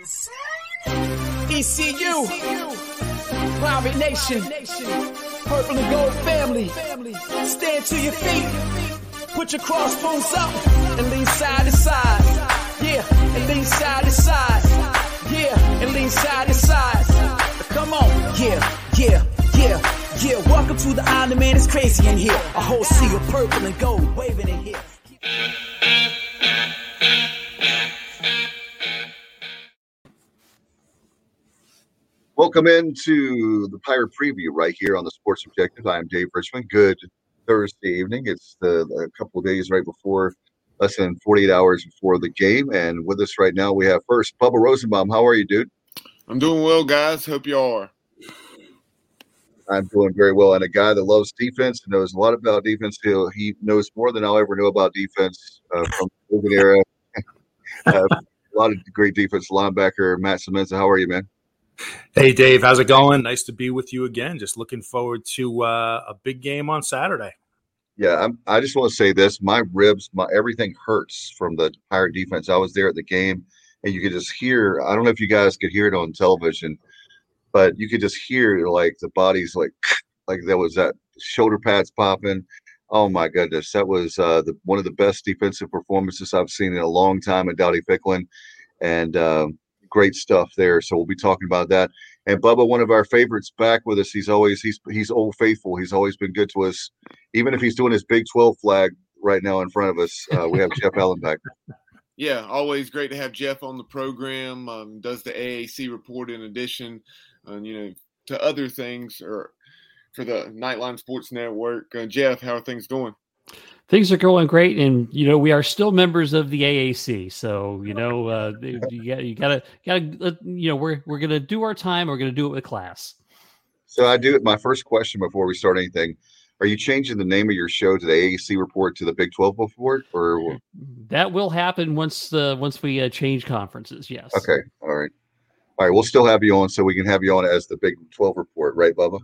ECU, Private Nation, Purple and Gold family, stand to your feet, put your crossbones up, and lean side to side, yeah, and lean side to side, yeah, and lean side to side, come on, yeah, welcome to the island, man, it's crazy in here, a whole sea of purple and gold waving in here. Welcome into the Pirate Preview right here on the Sports Objective. I am Dave Richmond. Good Thursday evening. It's a couple of days right before, less than 48 hours before the game. And with us right now, we have first Bubba Rosenbaum. How are you, dude? I'm doing well, guys. Hope you are. I'm doing very well. And a guy that loves defense and knows a lot about defense. He knows more than I'll ever know about defense from the Logan era. A lot of great defense linebacker, Matt Semenza. How are you, man? Hey, Dave, how's it going? Nice to be with you again. Just looking forward to a big game on Saturday. Yeah, I just want to say this. My ribs, everything hurts from the Pirate defense. I was there at the game, and you could just hear – I don't know if you guys could hear it on television, but you could just hear, like, the bodies, like there was that shoulder pads popping. Oh, my goodness. That was one of the best defensive performances I've seen in a long time at Dowdy Ficklin. And great stuff there. So we'll be talking about that. And Bubba, one of our favorites, back with us. He's Old Faithful. He's always been good to us. Even if he's doing his Big 12 flag right now in front of us, we have Jeff Allen back. Yeah, always great to have Jeff on the program. Does the AAC report in addition, to other things or for the Nightline Sports Network. Jeff, how are things going? Things are going great, and we are still members of the AAC. So you gotta we're gonna do our time. We're gonna do it with class. So I do my first question before we start anything. Are you changing the name of your show to the AAC report to the Big 12 report, or that will happen once we change conferences? Yes. Okay. All right. We'll still have you on, so we can have you on as the Big 12 report, right, Bubba?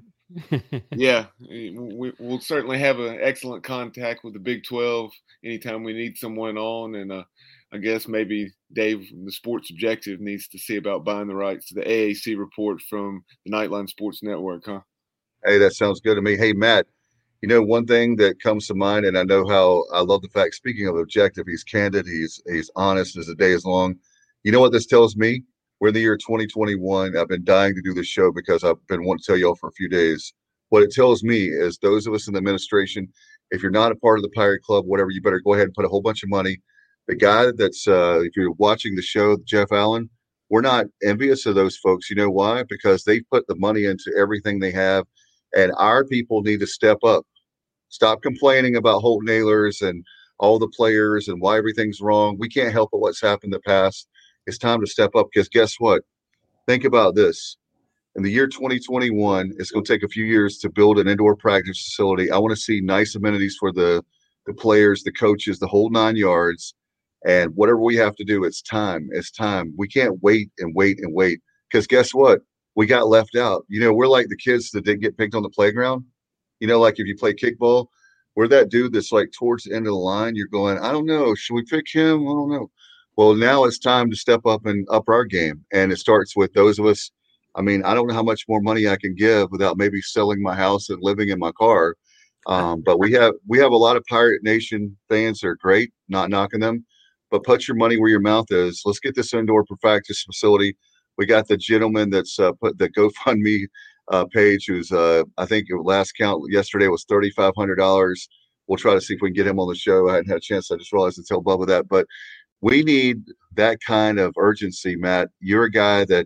Yeah, we'll certainly have an excellent contact with the Big 12 anytime we need someone on. And I guess maybe Dave, the Sports Objective, needs to see about buying the rights to the AAC report from the Nightline Sports Network, huh? Hey, that sounds good to me. Hey, Matt, one thing that comes to mind, and I know how I love the fact, speaking of Objective, he's candid, he's honest as the day is long. You know what this tells me? We're in the year 2021. I've been dying to do this show because I've been wanting to tell y'all for a few days. What it tells me is those of us in the administration, if you're not a part of the Pirate Club, whatever, you better go ahead and put a whole bunch of money. The guy that's, if you're watching the show, Jeff Allen, we're not envious of those folks. You know why? Because they put the money into everything they have, and our people need to step up. Stop complaining about Holt Nailers and all the players and why everything's wrong. We can't help but what's happened in the past. It's time to step up because guess what? Think about this. In the year 2021, it's going to take a few years to build an indoor practice facility. I want to see nice amenities for the players, the coaches, the whole 9 yards. And whatever we have to do, it's time. It's time. We can't wait and wait and wait because guess what? We got left out. We're like the kids that didn't get picked on the playground. Like if you play kickball, we're that dude that's like towards the end of the line. You're going, I don't know. Should we pick him? I don't know. Well, now it's time to step up and up our game. And it starts with those of us. I mean, I don't know how much more money I can give without maybe selling my house and living in my car. But we have a lot of Pirate Nation fans that are great, not knocking them. But put your money where your mouth is. Let's get this indoor practice facility. We got the gentleman that's put the GoFundMe page who's, I think last count yesterday was $3,500. We'll try to see if we can get him on the show. I hadn't had a chance. I just realized to tell Bubba that. But we need that kind of urgency, Matt. You're a guy that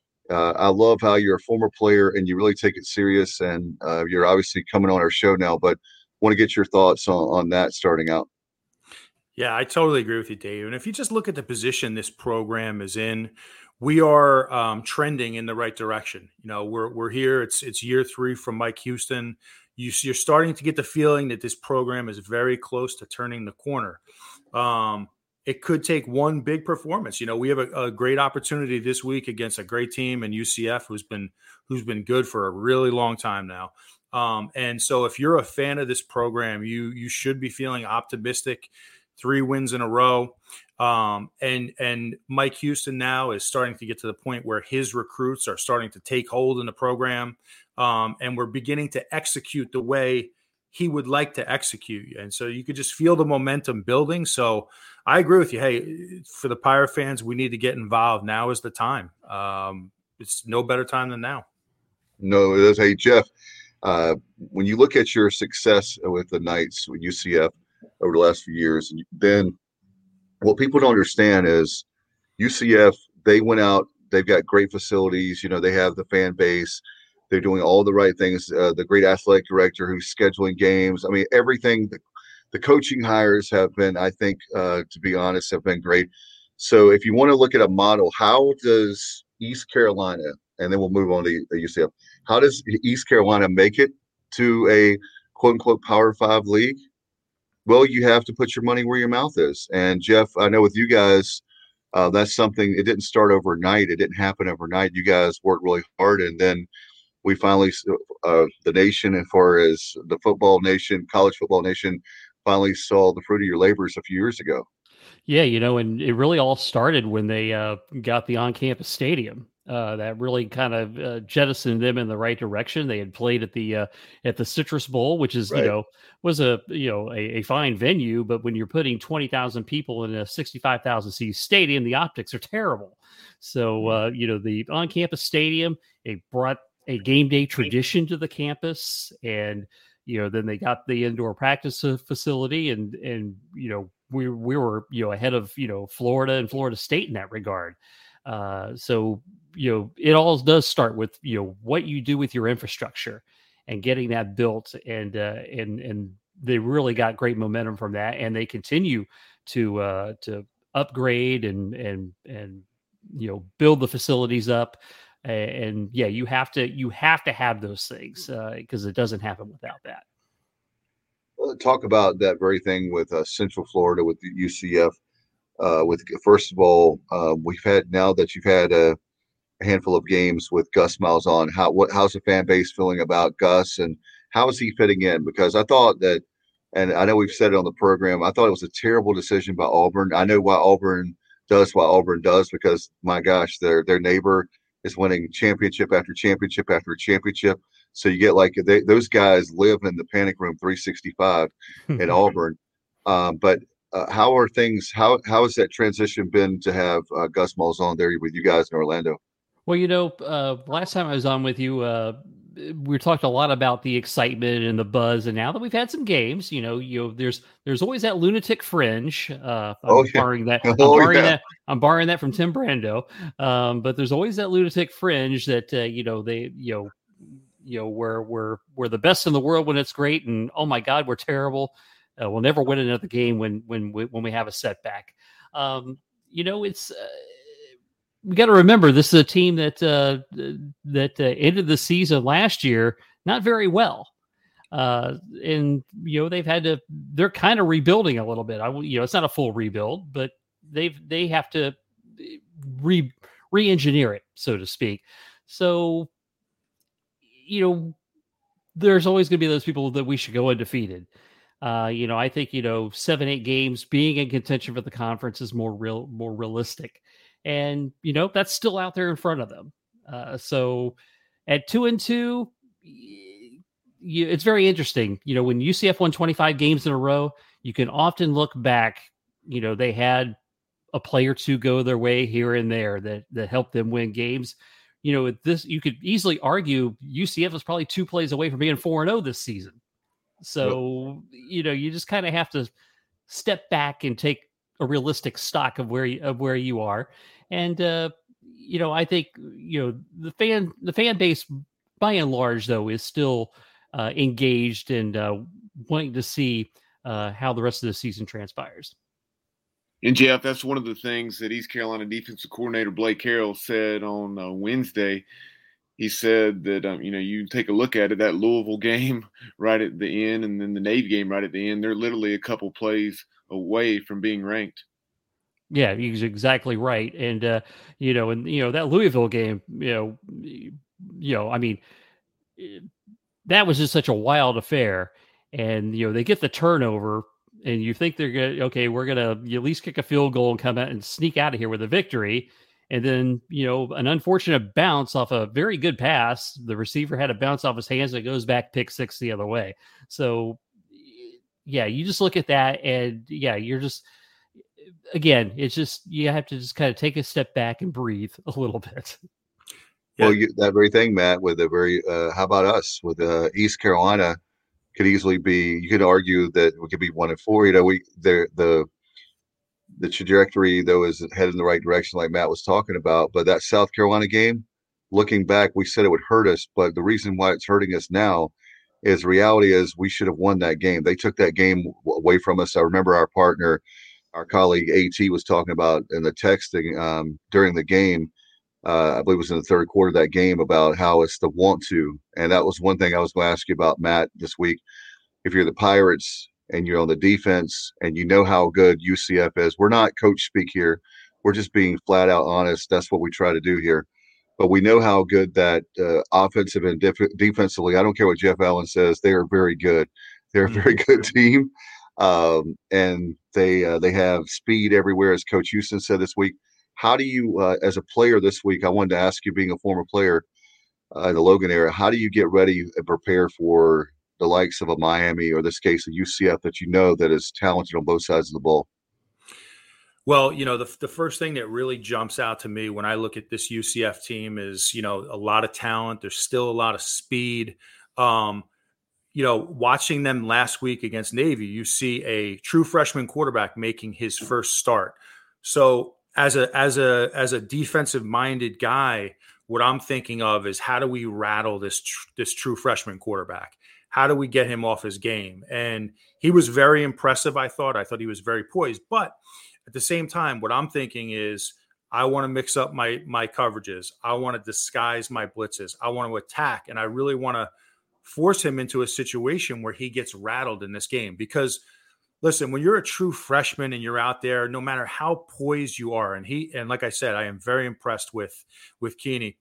I love how you're a former player and you really take it serious. And you're obviously coming on our show now, but want to get your thoughts on that starting out. Yeah, I totally agree with you, Dave. And if you just look at the position this program is in, we are trending in the right direction. We're here. It's year 3 from Mike Houston. You're starting to get the feeling that this program is very close to turning the corner. It could take one big performance. We have a great opportunity this week against a great team in UCF who's been good for a really long time now. And so if you're a fan of this program, you should be feeling optimistic. 3 wins in a row. And Mike Houston now is starting to get to the point where his recruits are starting to take hold in the program. And we're beginning to execute the way he would like to execute. And so you could just feel the momentum building. So I agree with you. Hey, for the Pirate fans, we need to get involved. Now is the time. It's no better time than now. No, it is. Hey, Jeff, when you look at your success with the Knights with UCF over the last few years, then what people don't understand is UCF, they went out, they've got great facilities, they have the fan base, they're doing all the right things, the great athletic director who's scheduling games. I mean, everything, the coaching hires have been, I think, to be honest, have been great. So if you want to look at a model, how does East Carolina, and then we'll move on to UCF, how does East Carolina make it to a quote-unquote Power 5 league? Well, you have to put your money where your mouth is. And, Jeff, I know with you guys, that's something – it didn't start overnight. It didn't happen overnight. You guys worked really hard, and then we finally the nation, as far as the football nation, college football nation, finally saw the fruit of your labors a few years ago. Yeah, and it really all started when they got the on-campus stadium. That really kind of jettisoned them in the right direction. They had played at the Citrus Bowl, which is right. Was a fine venue, but when you're putting 20,000 people in a 65,000 seat stadium, the optics are terrible. So the on-campus stadium, it brought a game day tradition to the campus, and then they got the indoor practice facility, and we were ahead of Florida and Florida State in that regard. So it all does start with what you do with your infrastructure and getting that built, and they really got great momentum from that, and they continue to upgrade and build the facilities up. And yeah, you have to have those things because it doesn't happen without that. Well, talk about that very thing with Central Florida with the UCF. With first of all, we've had, now that you've had a handful of games with Gus Malzahn, how's the fan base feeling about Gus, and how is he fitting in? Because I thought that, and I know we've said it on the program, I thought it was a terrible decision by Auburn. I know why Auburn does, because my gosh, their neighbor is winning championship after championship after championship. So you get those guys live in the panic room 365 in Auburn. But how are things? How has that transition been to have Gus Malzahn there with you guys in Orlando? Well, last time I was on with you, we talked a lot about the excitement and the buzz, and now that we've had some games, there's always that lunatic fringe. I'm borrowing that. I'm borrowing that from Tim Brando. But there's always that lunatic fringe that we're the best in the world when it's great, and oh my God, we're terrible. We'll never win another game when we have a setback. It's we got to remember this is a team that ended the season last year not very well, and they've had to. They're kind of rebuilding a little bit. It's not a full rebuild, but they have to re-engineer it, so to speak. So there's always going to be those people that we should go undefeated. I think 7-8 games being in contention for the conference is more realistic, and that's still out there in front of them. So at 2-2, it's very interesting. When UCF won 25 games in a row, you can often look back. They had a play or two go their way here and there that helped them win games. This you could easily argue UCF was probably 2 plays away from being 4-0 this season. So, you just kind of have to step back and take a realistic stock of where you are. And, I think, the fan base by and large, though, is still engaged and wanting to see how the rest of the season transpires. And Jeff, that's one of the things that East Carolina defensive coordinator Blake Harrell said on Wednesday. He said that, you take a look at it, that Louisville game right at the end and then the Navy game right at the end, they're literally a couple plays away from being ranked. Yeah, he's exactly right. And, that Louisville game, that was just such a wild affair. And, they get the turnover and you think they're good. Okay, we're gonna at least kick a field goal and come out and sneak out of here with a victory. And then, an unfortunate bounce off a very good pass. The receiver had a bounce off his hands that goes back pick six the other way. So, yeah, you just look at that and, you're just, again, it's just, you have to just kind of take a step back and breathe a little bit. Well, that very thing, Matt, with a very, how about us with East Carolina could easily be, you could argue that we could be 1-4, the trajectory, though, is headed in the right direction, like Matt was talking about. But that South Carolina game, looking back, we said it would hurt us. But the reason why it's hurting us now is reality is we should have won that game. They took that game away from us. I remember our partner, our colleague AT, was talking about in the texting during the game. I believe it was in the third quarter of that game, about how it's the want to. And that was one thing I was going to ask you about, Matt, this week. If you're the Pirates and you're on the defense and you know how good UCF is, we're not coach speak here. We're just being flat out honest. That's what we try to do here. But we know how good that offensive and defensively, I don't care what Jeff Allen says, they are very good. They're a very good team. And they have speed everywhere, as Coach Houston said this week. How do you, as a player this week, I wanted to ask you, being a former player in the Logan era, how do you get ready and prepare for the likes of a Miami, or this case, a UCF that you know that is talented on both sides of the ball? Well, the first thing that really jumps out to me when I look at this UCF team is, a lot of talent. There's still a lot of speed. Watching them last week against Navy, you see a true freshman quarterback making his first start. So as a defensive minded guy, what I'm thinking of is, how do we rattle this true freshman quarterback? How do we get him off his game? And he was very impressive, I thought. I thought he was very poised. But at the same time, what I'm thinking is, I want to mix up my coverages. I want to disguise my blitzes. I want to attack. And I really want to force him into a situation where he gets rattled in this game. Because, listen, when you're a true freshman and you're out there, no matter how poised you are, and like I said, I am very impressed with Keeney.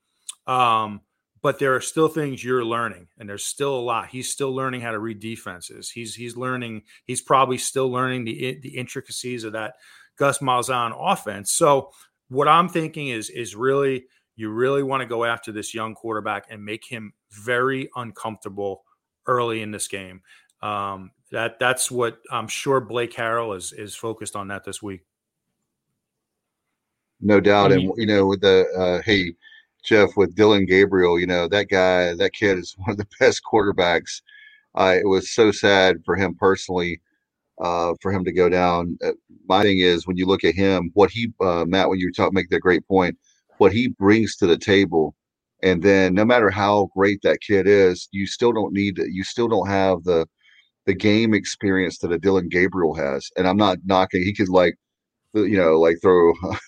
But there are still things you're learning, and there's still a lot. He's still learning how to read defenses. He's learning. He's probably still learning the intricacies of that Gus Malzahn offense. So what I'm thinking is really, you really want to go after this young quarterback and make him very uncomfortable early in this game. That's what I'm sure Blake Harrell is focused on that this week. No doubt. And, with the Jeff, with Dillon Gabriel, that kid is one of the best quarterbacks. It was so sad for him personally, for him to go down. My thing is, when you look at him, what he, Matt, when you make that great point, what he brings to the table, and then no matter how great that kid is, you still don't have the game experience that a Dillon Gabriel has. And I'm not knocking. He could throw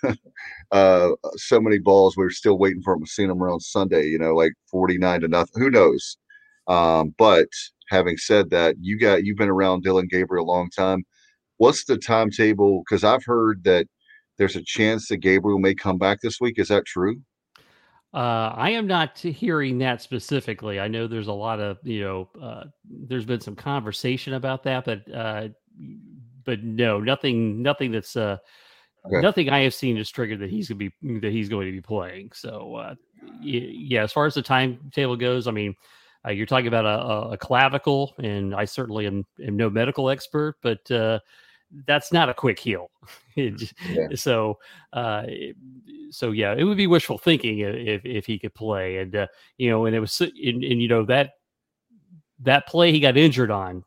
so many balls. We're still waiting for him to see him around Sunday, like 49-0. Who knows? But having said that, you've been around Dillon Gabriel a long time. What's the timetable? Because I've heard that there's a chance that Gabriel may come back this week. Is that true? I am not hearing that specifically. I know there's a lot of, there's been some conversation about that, but no, nothing that's okay. Nothing I have seen is triggered that he's going to be playing. So yeah, as far as the timetable goes, I mean, you're talking about a clavicle, and I certainly am no medical expert, but that's not a quick heal. So yeah, it would be wishful thinking if he could play. And and it was, that play he got injured on,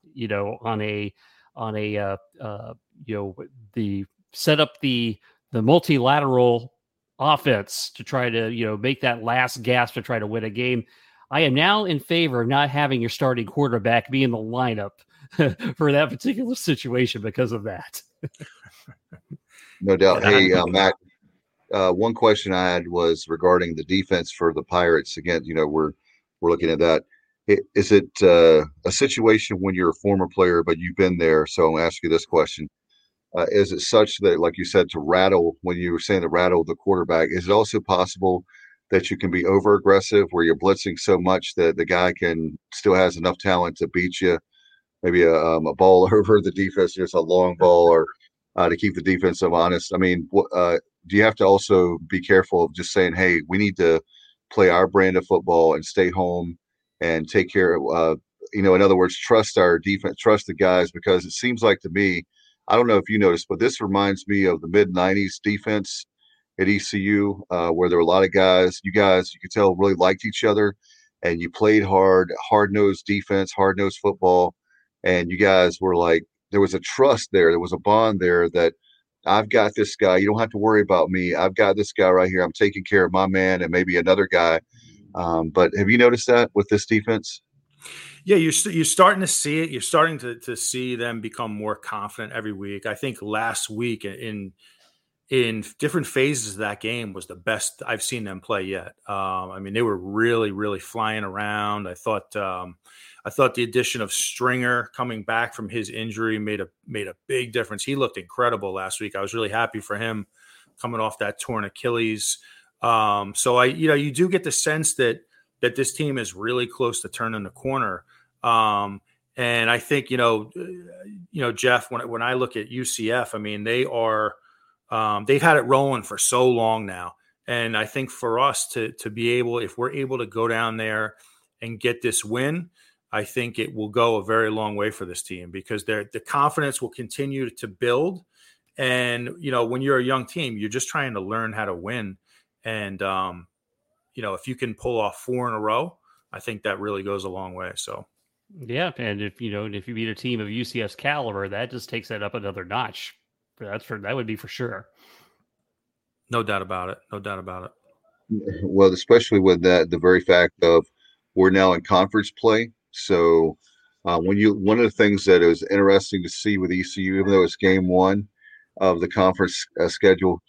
the set up the multilateral offense to try to, make that last gasp to try to win a game. I am now in favor of not having your starting quarterback be in the lineup for that particular situation because of that. No doubt. Hey, Matt, one question I had was regarding the defense for the Pirates. Again, we're looking at that. Is it a situation when you're a former player, but you've been there? So I'm going to ask you this question. Is it such that, like you said, to rattle, when you were saying to rattle the quarterback, is it also possible that you can be over aggressive where you're blitzing so much that the guy still has enough talent to beat you maybe a ball over the defense, just a long ball, or to keep the defensive honest. I mean, do you have to also be careful of just saying, hey, we need to play our brand of football and stay home and take care of, in other words, trust our defense, trust the guys, because it seems like to me, I don't know if you noticed, but this reminds me of the mid-'90s defense at ECU, where there were a lot of guys, you could tell really liked each other, and you played hard-nosed defense, hard-nosed football, and you guys were like, there was a trust there. There was a bond there that I've got this guy. You don't have to worry about me. I've got this guy right here. I'm taking care of my man and maybe another guy. But have you noticed that with this defense? Yeah, you're starting to see it. You're starting to see them become more confident every week. I think last week in different phases of that game was the best I've seen them play yet. I mean, they were really, really flying around. I thought the addition of Stringer coming back from his injury made a big difference. He looked incredible last week. I was really happy for him coming off that torn Achilles. So you do get the sense that this team is really close to turning the corner. And I think, Jeff, when I look at UCF, I mean, they are, they've had it rolling for so long now. And I think for us to be able, if we're able to go down there and get this win, I think it will go a very long way for this team, because the confidence will continue to build. And, when you're a young team, you're just trying to learn how to win. And, if you can pull off 4 in a row, I think that really goes a long way. So, yeah. And if you beat a team of UCF's caliber, that just takes that up another notch. That would be for sure. No doubt about it. Well, especially with that, the very fact of we're now in conference play. So one of the things that is interesting to see with ECU, even though it's game 1 of the conference schedule,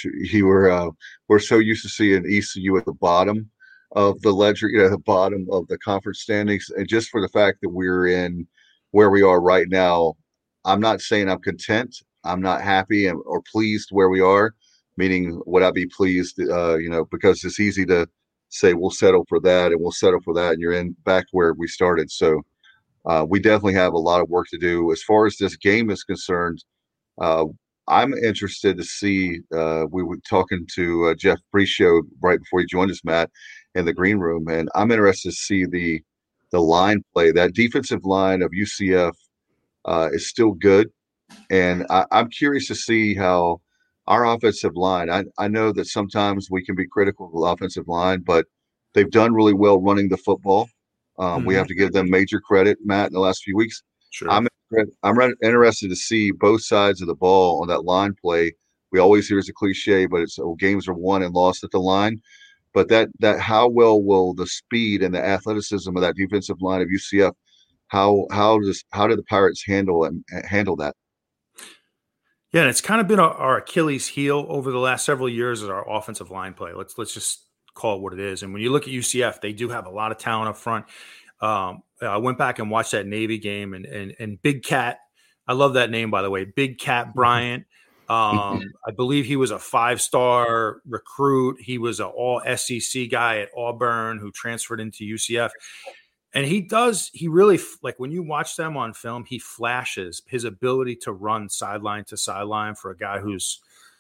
we're so used to seeing ECU at the bottom of the ledger, the bottom of the conference standings, and just for the fact that we're in where we are right now, I'm not saying I'm content. I'm not happy or pleased where we are. Meaning, would I be pleased? Because it's easy to say we'll settle for that and we'll settle for that, and you're in back where we started. So we definitely have a lot of work to do. As far as this game is concerned, I'm interested to see. We were talking to Jeff Pre-show right before you joined us, Matt, in the green room, and I'm interested to see the line play. That defensive line of UCF is still good, and I'm curious to see how our offensive line. I know that sometimes we can be critical of the offensive line, but they've done really well running the football. We have to give them major credit, Matt, in the last few weeks. Sure. I'm interested to see both sides of the ball on that line play. We always hear it's a cliche, but it's games are won and lost at the line. But that how well will the speed and the athleticism of that defensive line of UCF? How do the Pirates handle that? Yeah, and it's kind of been our Achilles heel over the last several years is our offensive line play. Let's just call it what it is. And when you look at UCF, they do have a lot of talent up front. I went back and watched that Navy game, and Big Cat, I love that name, by the way, Big Cat Bryant. I believe he was a 5-star recruit. He was an all-SEC guy at Auburn who transferred into UCF. And he really, like when you watch them on film, he flashes his ability to run sideline to sideline for a guy who's,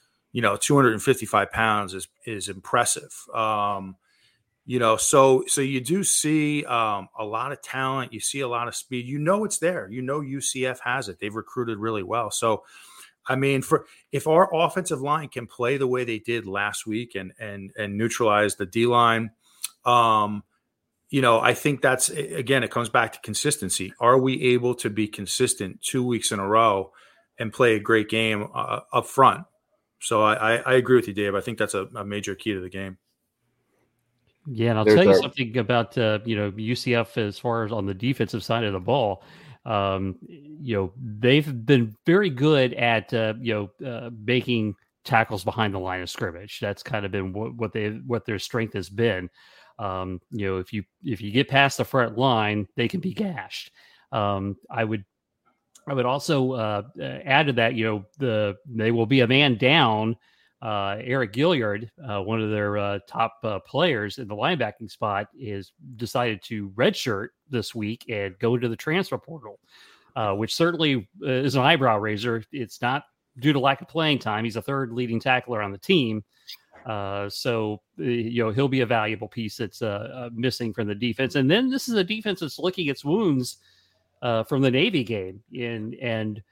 255 pounds is impressive. So you do see a lot of talent. You see a lot of speed. It's there. UCF has it. They've recruited really well. So, I mean, if our offensive line can play the way they did last week and neutralize the D-line, I think that's, again, it comes back to consistency. Are we able to be consistent 2 weeks in a row and play a great game up front? So I agree with you, Dave. I think that's a major key to the game. Yeah, and I'll tell you something about, UCF as far as on the defensive side of the ball. They've been very good at, making tackles behind the line of scrimmage. That's kind of been what their strength has been. If you get past the front line, they can be gashed. I would also add to that, they will be a man down. Eric Gilliard, one of their top players in the linebacking spot, is decided to redshirt this week and go into the transfer portal. which certainly is an eyebrow raiser. It's not due to lack of playing time. He's a third leading tackler on the team. So he'll be a valuable piece that's missing from the defense. And then this is a defense that's licking its wounds from the Navy game. And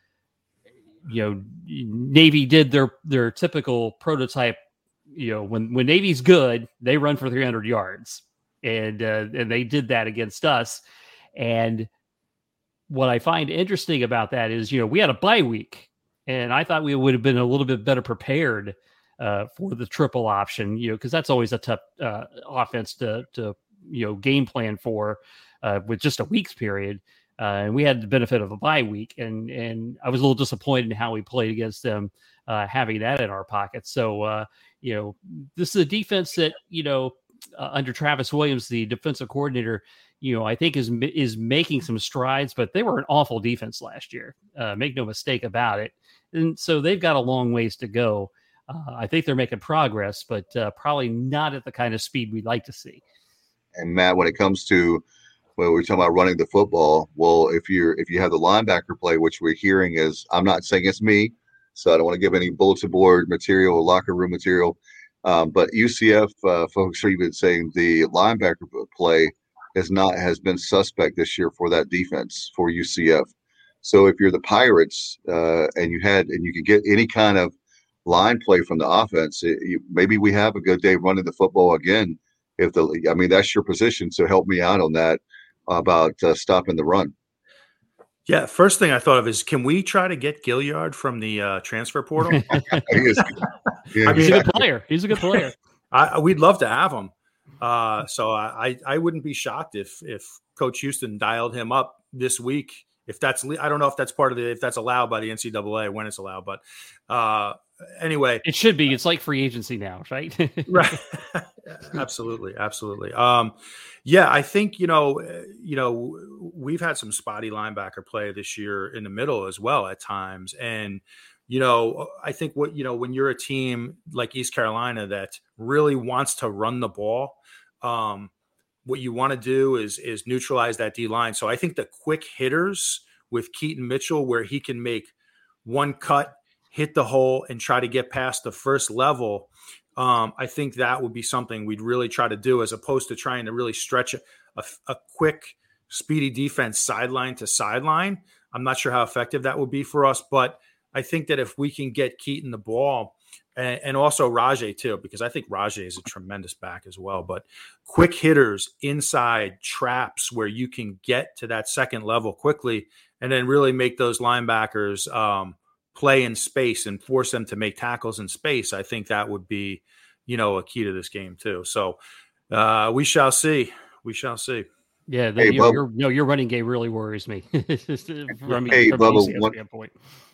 Navy did their typical prototype. When Navy's good, they run for 300 yards. And they did that against us. And what I find interesting about that is, we had a bye week, and I thought we would have been a little bit better prepared for the triple option, because that's always a tough offense to game plan for with just a week's period. And we had the benefit of a bye week, and I was a little disappointed in how we played against them, having that in our pocket. So, this is a defense that, under Travis Williams, the defensive coordinator, I think is making some strides, but they were an awful defense last year. Make no mistake about it. And so they've got a long ways to go. I think they're making progress, but probably not at the kind of speed we'd like to see. And Matt, when it comes to we're talking about running the football, well, if you have the linebacker play, which we're hearing is, I'm not saying it's me, so I don't want to give any bulletin board material or locker room material, but UCF folks are even saying the linebacker play has been suspect this year for that defense for UCF. So if you're the Pirates and you can get any kind of line play from the offense, maybe we have a good day running the football again. That's your position. So help me out on that about stopping the run. Yeah, first thing I thought of is, can we try to get Gilliard from the transfer portal? He's a good player. He's a good player. We'd love to have him. So I wouldn't be shocked if Coach Houston dialed him up this week. If that's, I don't know if that's if that's allowed by the NCAA, when it's allowed, but anyway, it should be. It's like free agency now, right? Right. Absolutely. Yeah, I think, we've had some spotty linebacker play this year in the middle as well at times. And, I think when you're a team like East Carolina that really wants to run the ball, what you want to do is neutralize that D line. So I think the quick hitters with Keaton Mitchell, where he can make one cut, hit the hole, and try to get past the first level, I think that would be something we'd really try to do, as opposed to trying to really stretch a quick, speedy defense sideline to sideline. I'm not sure how effective that would be for us, but I think that if we can get Keaton the ball, and also Rajay too, because I think Rajay is a tremendous back as well, but quick hitters inside traps where you can get to that second level quickly and then really make those linebackers play in space and force them to make tackles in space. I think that would be, a key to this game too. So we shall see. Yeah. Your running game really worries me. Bubba,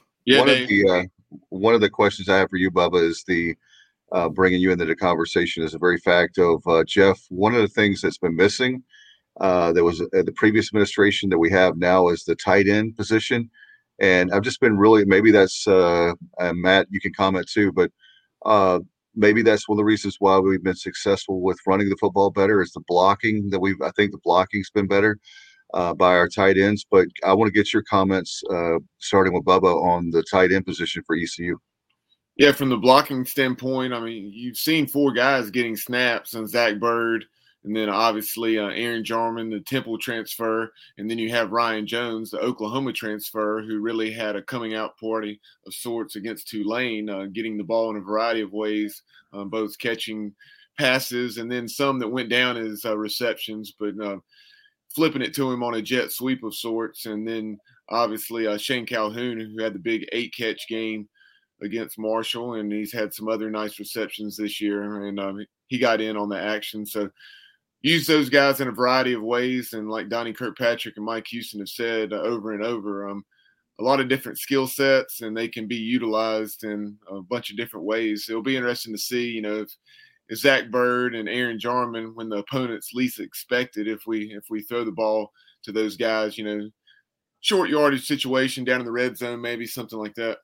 one of the questions I have for you, Bubba, is the bringing you into the conversation is the very fact of Jeff. One of the things that's been missing that was the previous administration that we have now is the tight end position. And I've just been maybe that's Matt, you can comment too, but maybe that's one of the reasons why we've been successful with running the football better is the blocking I think the blocking's been better by our tight ends. But I want to get your comments, starting with Bubba, on the tight end position for ECU. Yeah, from the blocking standpoint, you've seen four guys getting snaps, and Zach Bird, and then obviously Aaron Jarman, the Temple transfer, and then you have Ryan Jones, the Oklahoma transfer, who really had a coming out party of sorts against Tulane, getting the ball in a variety of ways, both catching passes and then some that went down as receptions, but flipping it to him on a jet sweep of sorts. And then obviously Shane Calhoun, who had the big 8-catch game against Marshall, and he's had some other nice receptions this year, and he got in on the action. So use those guys in a variety of ways, and like Donnie Kirkpatrick and Mike Houston have said over and over, a lot of different skill sets, and they can be utilized in a bunch of different ways. It'll be interesting to see, if Zach Bird and Aaron Jarman, when the opponent's least expected, if we throw the ball to those guys, short yardage situation down in the red zone, maybe something like that.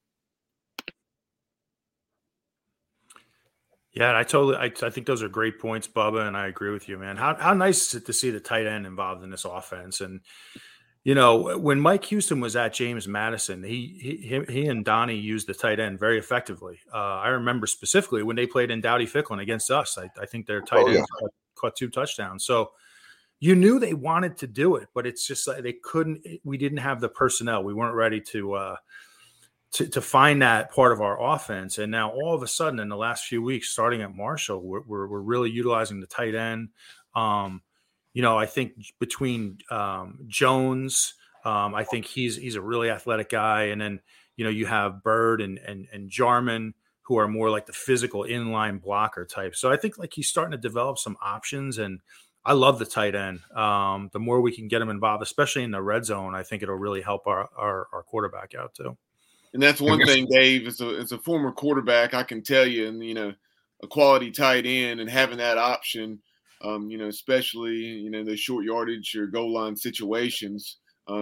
Yeah, I think those are great points, Bubba, and I agree with you, man. How nice is it to see the tight end involved in this offense? And, When Mike Houston was at James Madison, he and Donnie used the tight end very effectively. I remember specifically when they played in Dowdy Ficklin against us. I think their tight end caught 2 touchdowns. So you knew they wanted to do it, but it's just like they couldn't. We didn't have the personnel. We weren't ready to find that part of our offense. And now all of a sudden, in the last few weeks, starting at Marshall, we're really utilizing the tight end. I think between Jones, I think he's a really athletic guy. And then, you have Bird and Jarman, who are more like the physical inline blocker type. So I think like he's starting to develop some options, and I love the tight end. The more we can get him involved, especially in the red zone, I think it'll really help our quarterback out too. And that's one thing, Dave, as a former quarterback, I can tell you, and, a quality tight end and having that option, especially, the short yardage or goal line situations, a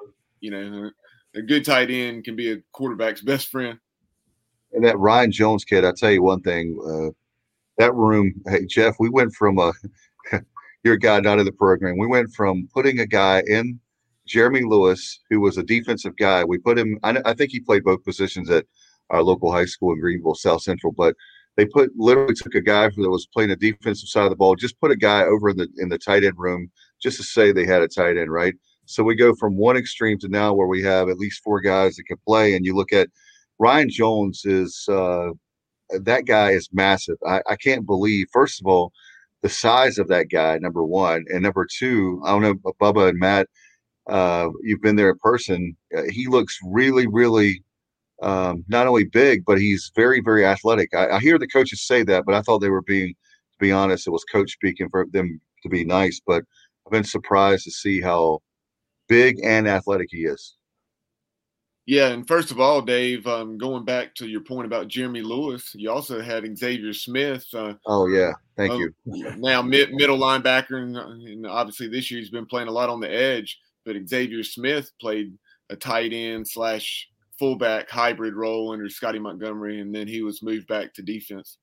good tight end can be a quarterback's best friend. And that Ryan Jones kid, I'll tell you one thing, that room, hey, Jeff, we went from you're a guy not in the program. We went from putting a guy in Jeremy Lewis, who was a defensive guy. We put him, I think he played both positions at our local high school in Greenville, South Central, but they literally took a guy that was playing the defensive side of the ball, just put a guy over in the tight end room just to say they had a tight end, right? So we go from one extreme to now where we have at least 4 guys that can play. And you look at Ryan Jones that guy is massive. I can't believe, first of all, the size of that guy, number one. And number two, I don't know, Bubba and Matt, you've been there in person. He looks really, really not only big, but he's very, very athletic. I hear the coaches say that, but I thought they were to be honest, it was coach speaking for them to be nice. But I've been surprised to see how big and athletic he is. Yeah, and first of all, Dave, going back to your point about Jeremy Lewis, you also had Xavier Smith. Oh, yeah. Thank you. Now middle linebacker, and obviously this year he's been playing a lot on the edge, but Xavier Smith played a tight end / fullback hybrid role under Scotty Montgomery, and then he was moved back to defense.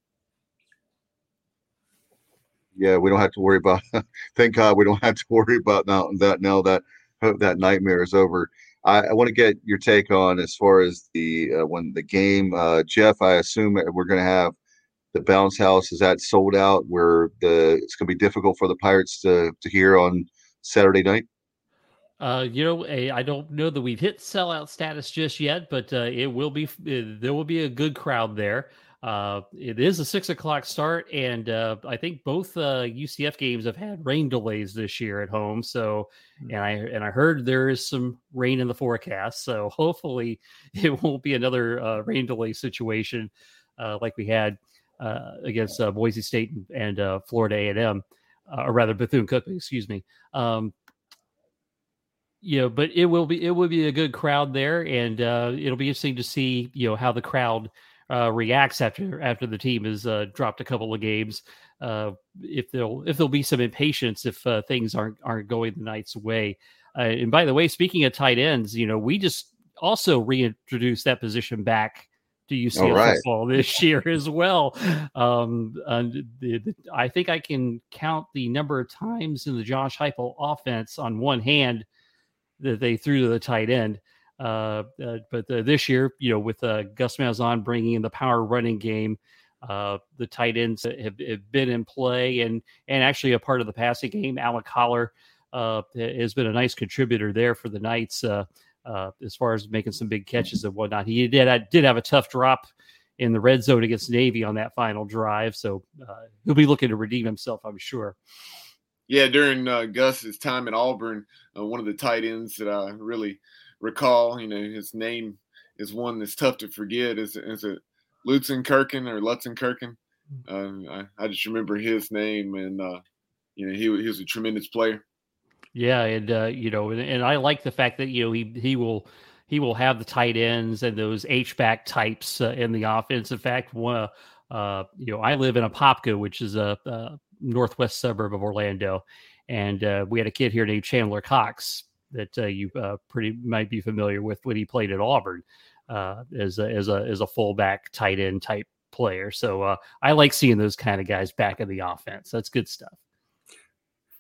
Yeah, we don't have to worry about – thank God we don't have to worry about now that nightmare is over. I want to get your take on as far as when the game, Jeff, I assume we're going to have the bounce house. Is that sold out where it's going to be difficult for the Pirates to hear on Saturday night? I don't know that we've hit sellout status just yet, but there will be a good crowd there. It is a 6:00 start, and I think both UCF games have had rain delays this year at home. So, and I heard there is some rain in the forecast. So hopefully it won't be another rain delay situation like we had against Boise State and Florida A&M, or rather Bethune-Cookman. Excuse me. But it will be a good crowd there, and it'll be interesting to see how the crowd reacts after the team has dropped a couple of games. If there'll be some impatience if things aren't going the Knights' way. And by the way, speaking of tight ends, we just also reintroduced that position back to UCF football this year as well. I think I can count the number of times in the Josh Heupel offense on one hand that they threw to the tight end. But this year, with Gus Malzahn bringing in the power running game, the tight ends have been in play and actually a part of the passing game. Alec Holler has been a nice contributor there for the Knights as far as making some big catches and whatnot. He did have a tough drop in the red zone against Navy on that final drive, so he'll be looking to redeem himself, I'm sure. Yeah, during Gus's time at Auburn, one of the tight ends that I really recall, his name is one that's tough to forget. Is it Lutzenkirchen? I just remember his name, and he was a tremendous player. Yeah, and and I like the fact that he will have the tight ends and those H-back types in the offense. In fact, I live in Apopka, which is a northwest suburb of Orlando, and we had a kid here named Chandler Cox that you might be familiar with when he played at Auburn as a fullback tight end type player. So I like seeing those kind of guys back in the offense. That's good stuff.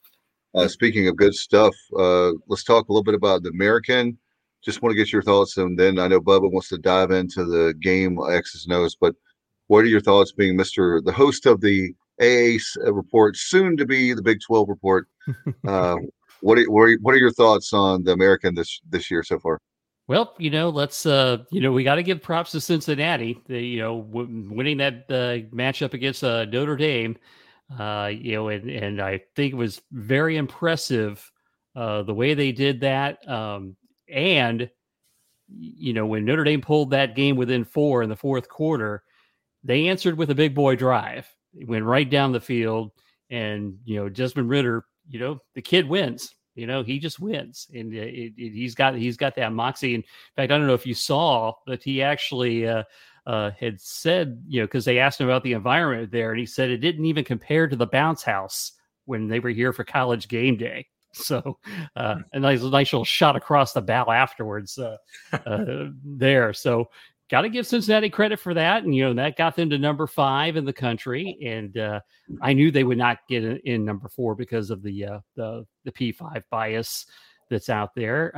Speaking of good stuff, let's talk a little bit about the American. Just want to get your thoughts, and then I know Bubba wants to dive into the game X's and O's. But what are your thoughts, being the host of the AA report, soon to be the Big 12 report? What are your thoughts on the American this year so far? Well, let's we got to give props to Cincinnati. They, winning that matchup against Notre Dame. And I think it was very impressive the way they did that. And when Notre Dame pulled that game within 4 in the fourth quarter, they answered with a big boy drive. It went right down the field, and Desmond Ridder, the kid wins. He just wins, and he's got that moxie. In fact, I don't know if you saw that he actually had said, because they asked him about the environment there, and he said it didn't even compare to the bounce house when they were here for College game day. So a nice little shot across the bow afterwards there. So got to give Cincinnati credit for that. And, that got them to number 5 in the country. And I knew they would not get in number 4 because of the P5 bias that's out there.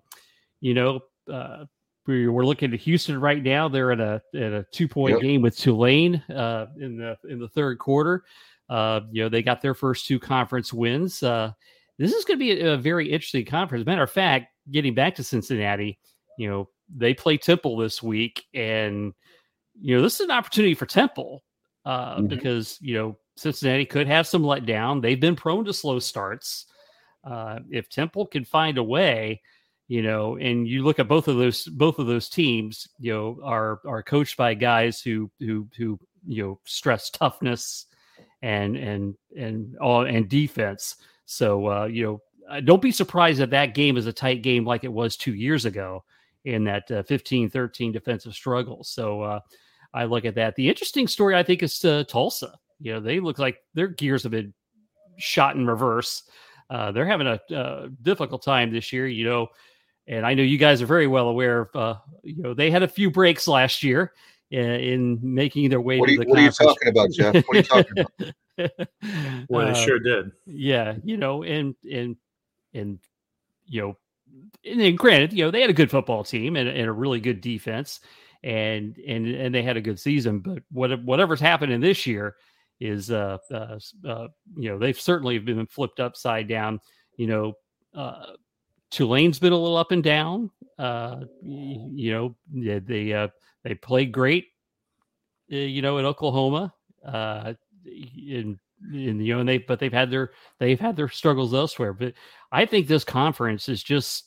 We're looking at Houston right now. They're in a 2-point game with Tulane in the third quarter. They got their first 2 conference wins. This is going to be a very interesting conference. Matter of fact, getting back to Cincinnati, they play Temple this week, and this is an opportunity for Temple because Cincinnati could have some letdown. They've been prone to slow starts. If Temple can find a way, and you look at both of those teams, are coached by guys who stress toughness and defense. So don't be surprised if that game is a tight game like it was 2 years ago in that 15-13 defensive struggle. So I look at that. The interesting story, I think, is Tulsa. They look like their gears have been shot in reverse. They're having a difficult time this year, and I know you guys are very well aware of, they had a few breaks last year in making their way to the conference. What are you talking about, Jeff? What are you talking about? Well, they sure did. Yeah, and then granted, they had a good football team and a really good defense, and they had a good season. But whatever's happening this year is, they've certainly been flipped upside down. Tulane's been a little up and down. They played great, in Oklahoma. But they've had their struggles elsewhere. But I think this conference is just,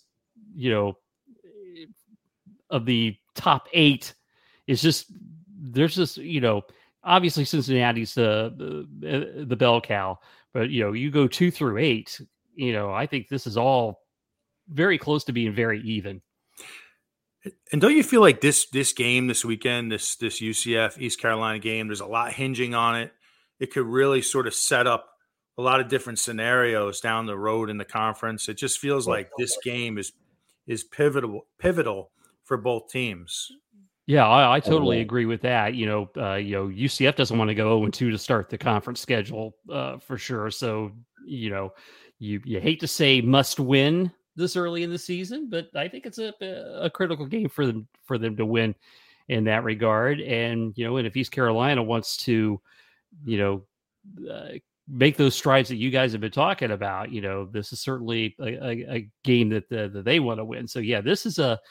of the top 8, is just, there's just, obviously Cincinnati's the bell cow, but you go 2 through 8, I think this is all very close to being very even. And don't you feel like this game this weekend, this UCF East Carolina game, there's a lot hinging on it. It could really sort of set up a lot of different scenarios down the road in the conference. It just feels like this game is pivotal for both teams. Yeah, I totally agree with that. UCF doesn't want to go 0-2 to start the conference schedule for sure. So, you hate to say must win this early in the season, but I think it's a critical game for them to win in that regard. And, and if East Carolina wants to, make those strides that you guys have been talking about, this is certainly a game that they want to win. So yeah, this is a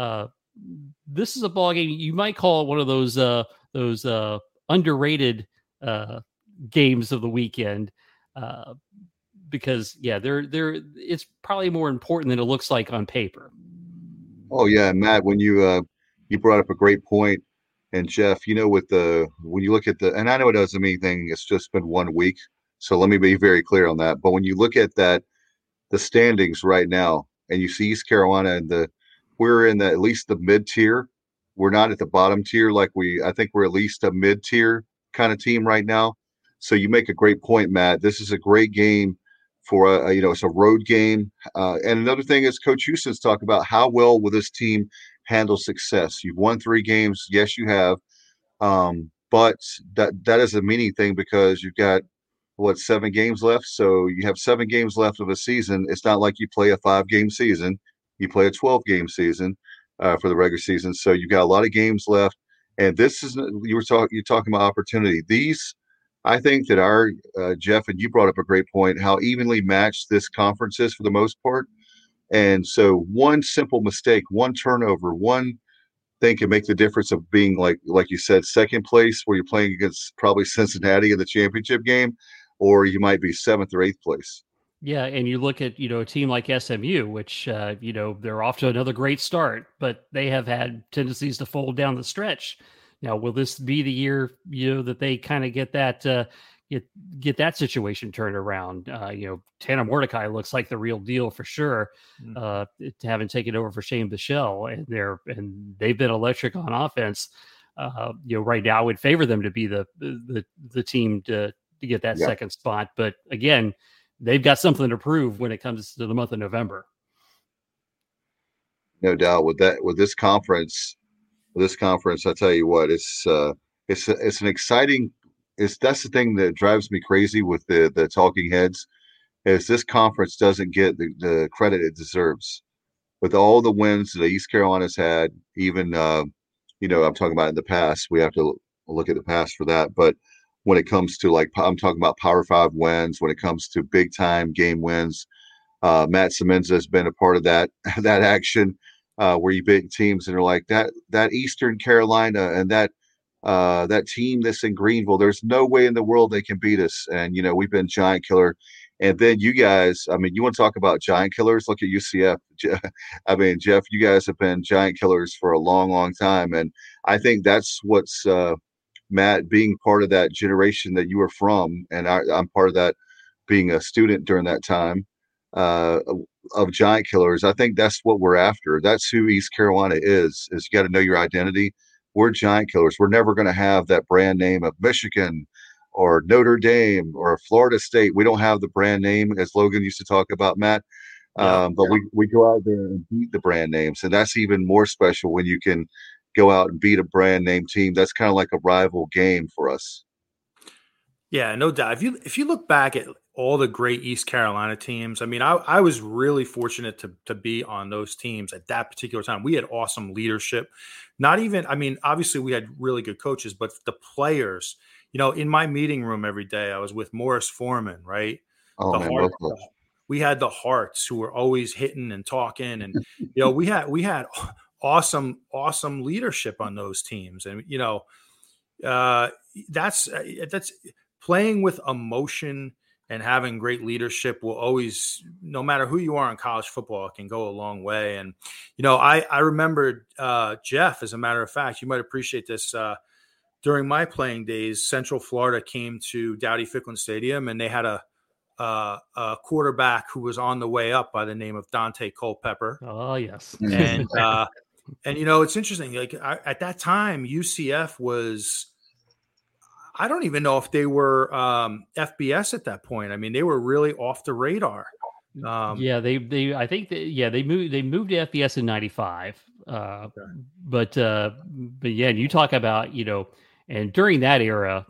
ball game. You might call it one of those underrated games of the weekend, because it's probably more important than it looks like on paper. Oh yeah, Matt, when you brought up a great point. And Jeff, when you look at and I know it doesn't mean anything, it's just been 1 week. So let me be very clear on that. But when you look at the standings right now, and you see East Carolina and we're in at least the mid tier. We're not at the bottom tier. I think we're at least a mid tier kind of team right now. So you make a great point, Matt. This is a great game for it's a road game. And another thing is Coach Houston's talk about how well will this team handle success. You've won 3 games. Yes, you have. But that is a meaning thing because you've got 7 games left. So you have 7 games left of a season. It's not like you play a 5-game season. You play a 12-game season for the regular season. So you've got a lot of games left. And this is you're talking about opportunity. These, I think that our Jeff, and you brought up a great point, how evenly matched this conference is for the most part. And so one simple mistake, one turnover, one thing can make the difference of being like you said, second place where you're playing against probably Cincinnati in the championship game, or you might be 7th or 8th place. Yeah, and you look at, a team like SMU, which, they're off to another great start, but they have had tendencies to fold down the stretch. Now, will this be the year, that they kind of get that get that situation turned around? Tanner Mordecai looks like the real deal for sure, having taken over for Shane Bichelle, and they've been electric on offense. Right now, I would favor them to be the team to get that second spot, but again, they've got something to prove when it comes to the month of November. No doubt with this conference, I tell you what, it's an exciting. That's the thing that drives me crazy with the talking heads, is this conference doesn't get the credit it deserves. With all the wins that East Carolina's had, even I'm talking about in the past. We have to look at the past for that, but when it comes to, like, I'm talking about Power 5 wins, when it comes to big time game wins, Matt Semenza has been a part of that action where you beat teams and are like that Eastern Carolina and that team that's in Greenville. There's no way in the world they can beat us, and we've been giant killer. And then you guys, I mean, you want to talk about giant killers? Look at UCF. I mean, Jeff, you guys have been giant killers for a long, long time, and I think that's what's Matt, being part of that generation that you were from, and I'm part of that, being a student during that time of giant killers. I think that's what we're after. That's who East Carolina is you got to know your identity. We're giant killers. We're never going to have that brand name of Michigan or Notre Dame or Florida State. We don't have the brand name, as Logan used to talk about, Matt. But we go out there and beat the brand names, and that's even more special when you can go out and beat a brand name team. That's kind of like a rival game for us. Yeah, no doubt. If you look back at all the great East Carolina teams, I mean, I was really fortunate to be on those teams at that particular time. We had awesome leadership. Obviously we had really good coaches, but the players, in my meeting room every day, I was with Morris Foreman, right? We had the Hearts, who were always hitting and talking, and we had awesome leadership on those teams. And, that's playing with emotion and having great leadership will always, no matter who you are in college football, it can go a long way. And, I remember, Jeff, as a matter of fact, you might appreciate this, during my playing days, Central Florida came to Dowdy-Ficklen Stadium, and they had a quarterback who was on the way up by the name of Dante Culpepper. Oh, yes. And, it's interesting. Like, at that time, UCF was, I don't even know if they were FBS at that point. I mean, they were really off the radar. They moved to FBS in 95. But yeah, and you talk about, and during that era,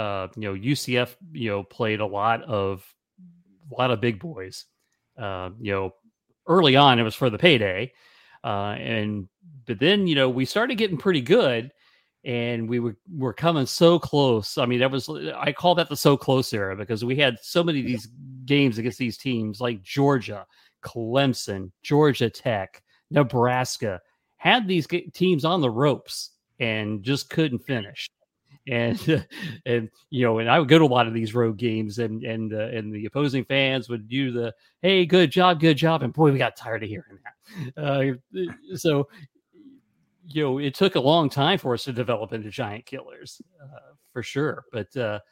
UCF, played a lot of big boys. Early on, it was for the payday. But then, we started getting pretty good, and we were coming so close. I mean, I call that the so close era, because we had so many of these games against these teams like Georgia, Clemson, Georgia Tech, Nebraska, had these teams on the ropes and just couldn't finish. And I would go to a lot of these road games, and the opposing fans would do the, "Hey, good job," and boy, we got tired of hearing that. So it took a long time for us to develop into giant killers, for sure. But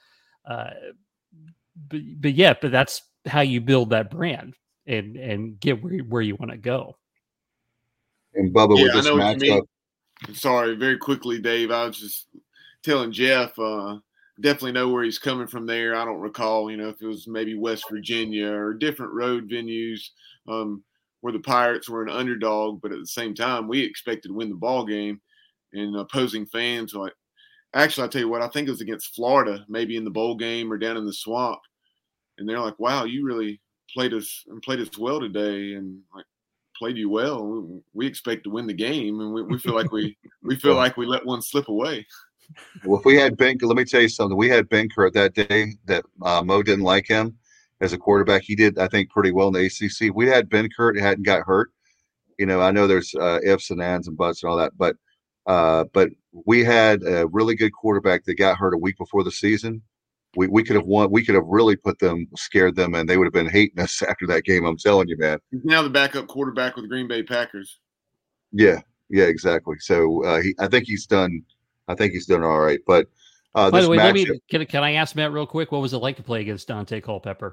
that's how you build that brand and get where you want to go. And Bubba, with this matchup. Sorry, very quickly, Dave. I was just telling Jeff, definitely know where he's coming from there. I don't recall, if it was maybe West Virginia or different road venues where the Pirates were an underdog, but at the same time, we expected to win the ball game. And opposing fans, actually, I'll tell you what, I think it was against Florida, maybe in the bowl game or down in the swamp. and they're like, "Wow, you really played us well today, and like played you well. We expect to win the game, and we feel like we let one slip away." Well, if we had Ben, let me tell you something. We had Ben Kurt that day that Mo didn't like him as a quarterback. He did, I think, pretty well in the ACC. If we had Ben Kurt and hadn't got hurt, I know there's ifs and ands and buts and all that, but we had a really good quarterback that got hurt a week before the season. We could have won. We could have really scared them, and they would have been hating us after that game. I'm telling you, man. He's now the backup quarterback with the Green Bay Packers. Yeah, exactly. So I think he's done all right. But by the way, can I ask Matt real quick? What was it like to play against Dante Culpepper?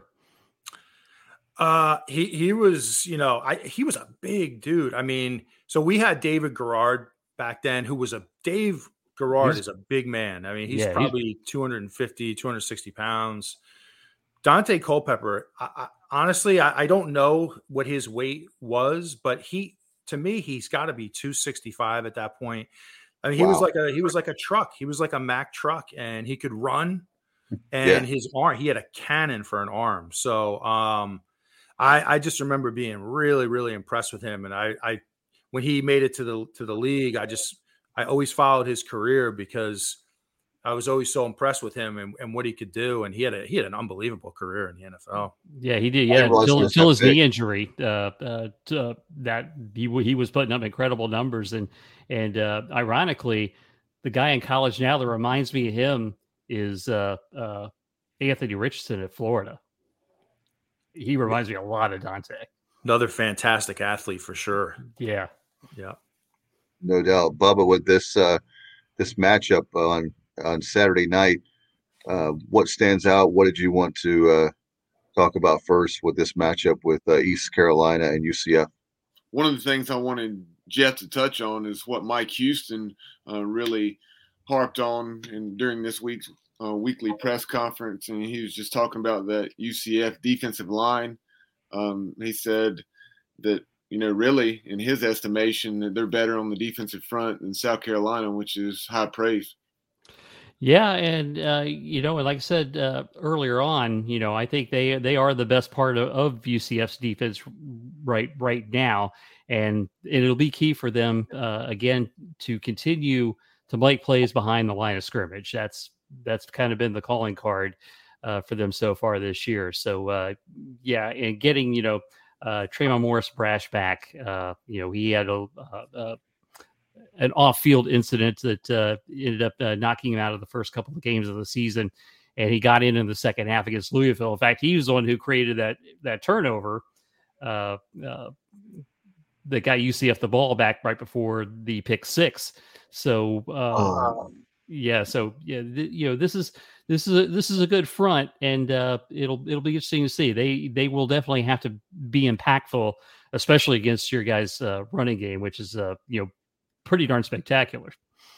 He was, he was a big dude. I mean, so we had David Garrard back then, who was Dave Garrard is a big man. I mean, he's probably 250, 260 pounds. Dante Culpepper, honestly, I don't know what his weight was, but to me, he's got to be 265 at that point. I mean, he was like a truck. He was like a Mack truck, and he could run. And his arm, he had a cannon for an arm. So I just remember being really, really impressed with him. And I when he made it to the league, I always followed his career because I was always so impressed with him and what he could do. And he had an unbelievable career in the NFL. Yeah, he did. Yeah, until his knee injury, that he was putting up incredible numbers. And ironically, the guy in college now that reminds me of him is Anthony Richardson at Florida. He reminds me a lot of Dante. Another fantastic athlete for sure. Yeah. No doubt. Bubba, with this matchup on Saturday night, what stands out? What did you want to talk about first with this matchup with East Carolina and UCF? One of the things I wanted Jeff to touch on is what Mike Houston really harped on during this week's weekly press conference, and he was just talking about that UCF defensive line. He said that, really, in his estimation, that they're better on the defensive front than South Carolina, which is high praise. Yeah, and and like I said earlier on, I think they are the best part of UCF's defense right now, and it'll be key for them again to continue to make plays behind the line of scrimmage. That's kind of been the calling card for them so far this year. So and getting Tremon Morris-Brash back, he had an off-field incident that ended up knocking him out of the first couple of games of the season, and he got in the second half against Louisville. In fact, he was the one who created that turnover that got UCF the ball back right before the pick six. So this is a good front, and it'll be interesting to see. They will definitely have to be impactful, especially against your guys' running game, which is pretty darn spectacular.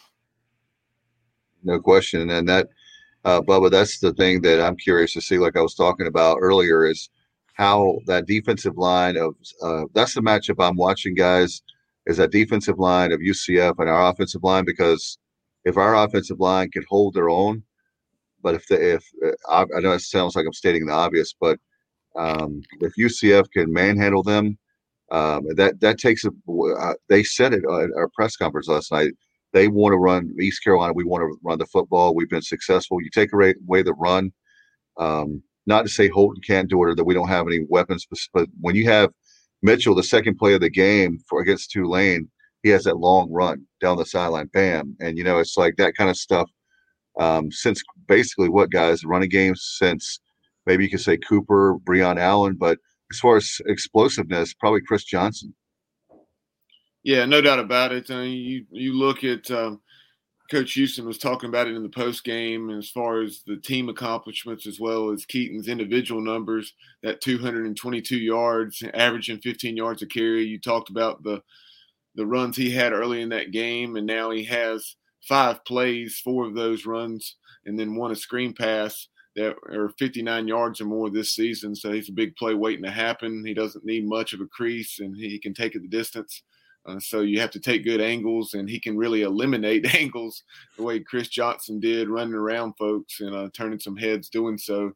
No question, and that Bubba, that's the thing that I'm curious to see. Like I was talking about earlier, is how that defensive line of that's the matchup I'm watching, guys. Is that defensive line of UCF and our offensive line, because if our offensive line can hold their own, but if I know it sounds like I'm stating the obvious, but if UCF can manhandle them, that takes they said it at our press conference last night. They want to run East Carolina. We want to run the football. We've been successful. You take away the run. Not to say Holton can't do it or that we don't have any weapons, but when you have Mitchell, the second play of the game against Tulane, he has that long run down the sideline, bam. And, it's like that kind of stuff since basically running games since maybe you could say Cooper, Breon Allen, but as far as explosiveness, probably Chris Johnson. Yeah, no doubt about it. You look at Coach Houston was talking about it in the post game as far as the team accomplishments as well as Keaton's individual numbers, that 222 yards, averaging 15 yards a carry. You talked about the runs he had early in that game, and now he has 5 plays, 4 of those runs, and then 1 a screen pass that are 59 yards or more this season. So he's a big play waiting to happen. He doesn't need much of a crease, and he can take it the distance. So you have to take good angles, and he can really eliminate angles the way Chris Johnson did, running around folks and turning some heads doing so.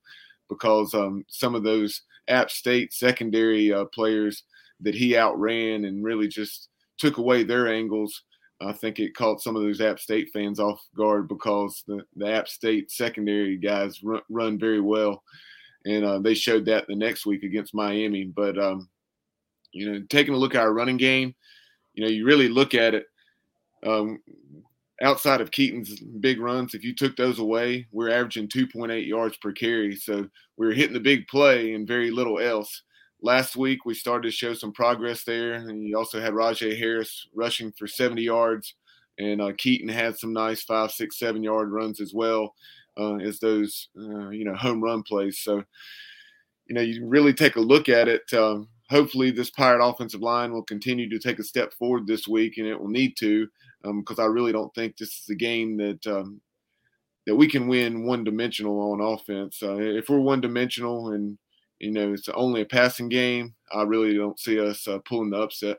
because some of those App State secondary players that he outran and really just took away their angles. I think it caught some of those App State fans off guard because the App State secondary guys run very well. And they showed that the next week against Miami. But, taking a look at our running game, you really look at it outside of Keaton's big runs. If you took those away, we're averaging 2.8 yards per carry. So we were hitting the big play and very little else. Last week, we started to show some progress there. And you also had Rajay Harris rushing for 70 yards. And Keaton had some nice 5, 6, 7-yard runs as well as those, home run plays. So, you really take a look at it. Hopefully this Pirate offensive line will continue to take a step forward this week, and it will need to, because I really don't think this is a game that we can win one-dimensional on offense. If we're one-dimensional and, it's only a passing game, I really don't see us pulling the upset.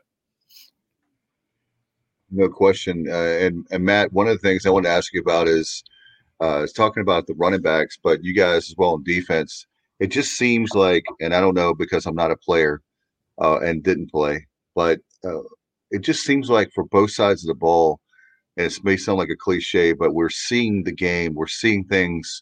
No question. And Matt, one of the things I want to ask you about is talking about the running backs, but you guys as well in defense. It just seems like, and I don't know because I'm not a player and didn't play, but it just seems like for both sides of the ball, and it may sound like a cliche, but we're seeing the game, we're seeing things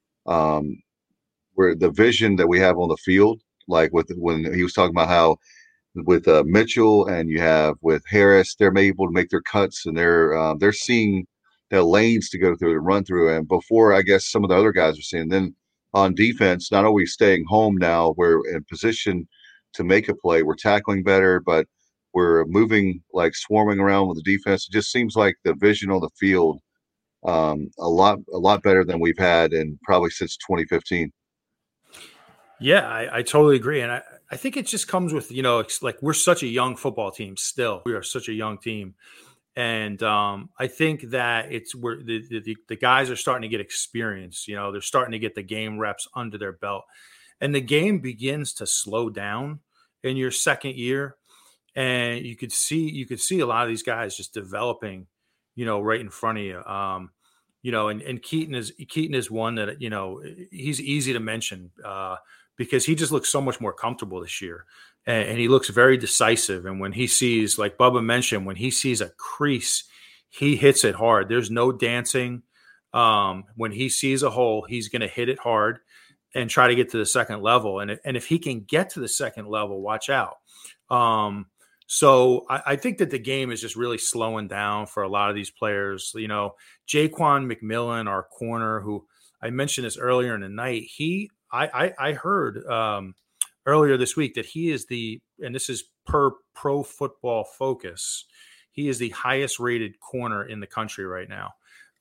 where the vision that we have on the field, like when he was talking about how with Mitchell and you have with Harris, they're able to make their cuts and they're seeing the lanes to go through and run through. And before, I guess some of the other guys are seeing. Then on defense, not only staying home now, we're in position to make a play. We're tackling better, but we're moving, like swarming around with the defense. It just seems like the vision on the field a lot better than we've had in probably since 2015. Yeah, I totally agree. And I think it just comes with, it's like we're such a young football team still. We are such a young team. And I think that it's where the guys are starting to get experience. They're starting to get the game reps under their belt. And the game begins to slow down in your second year. And you could see a lot of these guys just developing, right in front of you. And Keaton is one that, he's easy to mention because he just looks so much more comfortable this year. And he looks very decisive. And when he sees, like Bubba mentioned, when he sees a crease, he hits it hard. There's no dancing. When he sees a hole, he's going to hit it hard and try to get to the second level. And if he can get to the second level, watch out. So I think that the game is just really slowing down for a lot of these players. Jaquan McMillan, our corner, who I mentioned this earlier in the night, I heard earlier this week that he is and this is per Pro Football Focus, he is the highest rated corner in the country right now.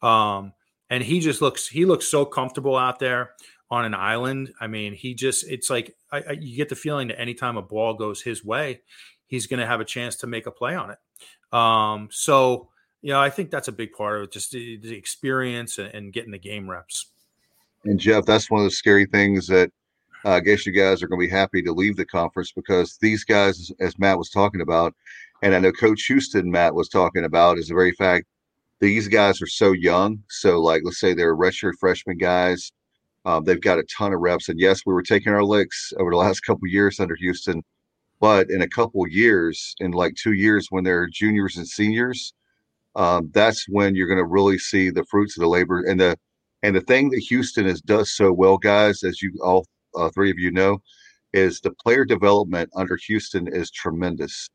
And he looks so comfortable out there on an island. I mean, it's like you get the feeling that anytime a ball goes his way, he's going to have a chance to make a play on it. So, I think that's a big part of it, just the experience and getting the game reps. And Jeff, that's one of the scary things that I guess you guys are going to be happy to leave the conference, because these guys, as Matt was talking about, and I know Coach Houston, Matt, was talking about, is the very fact these guys are so young. So, like, let's say they're redshirt freshman guys. They've got a ton of reps. And, yes, we were taking our licks over the last couple of years under Houston. But in a couple of years, in like 2 years, when they're juniors and seniors, that's when you're going to really see the fruits of the labor. And the thing that Houston does so well, guys, as you all three of you know, is the player development under Houston is tremendous.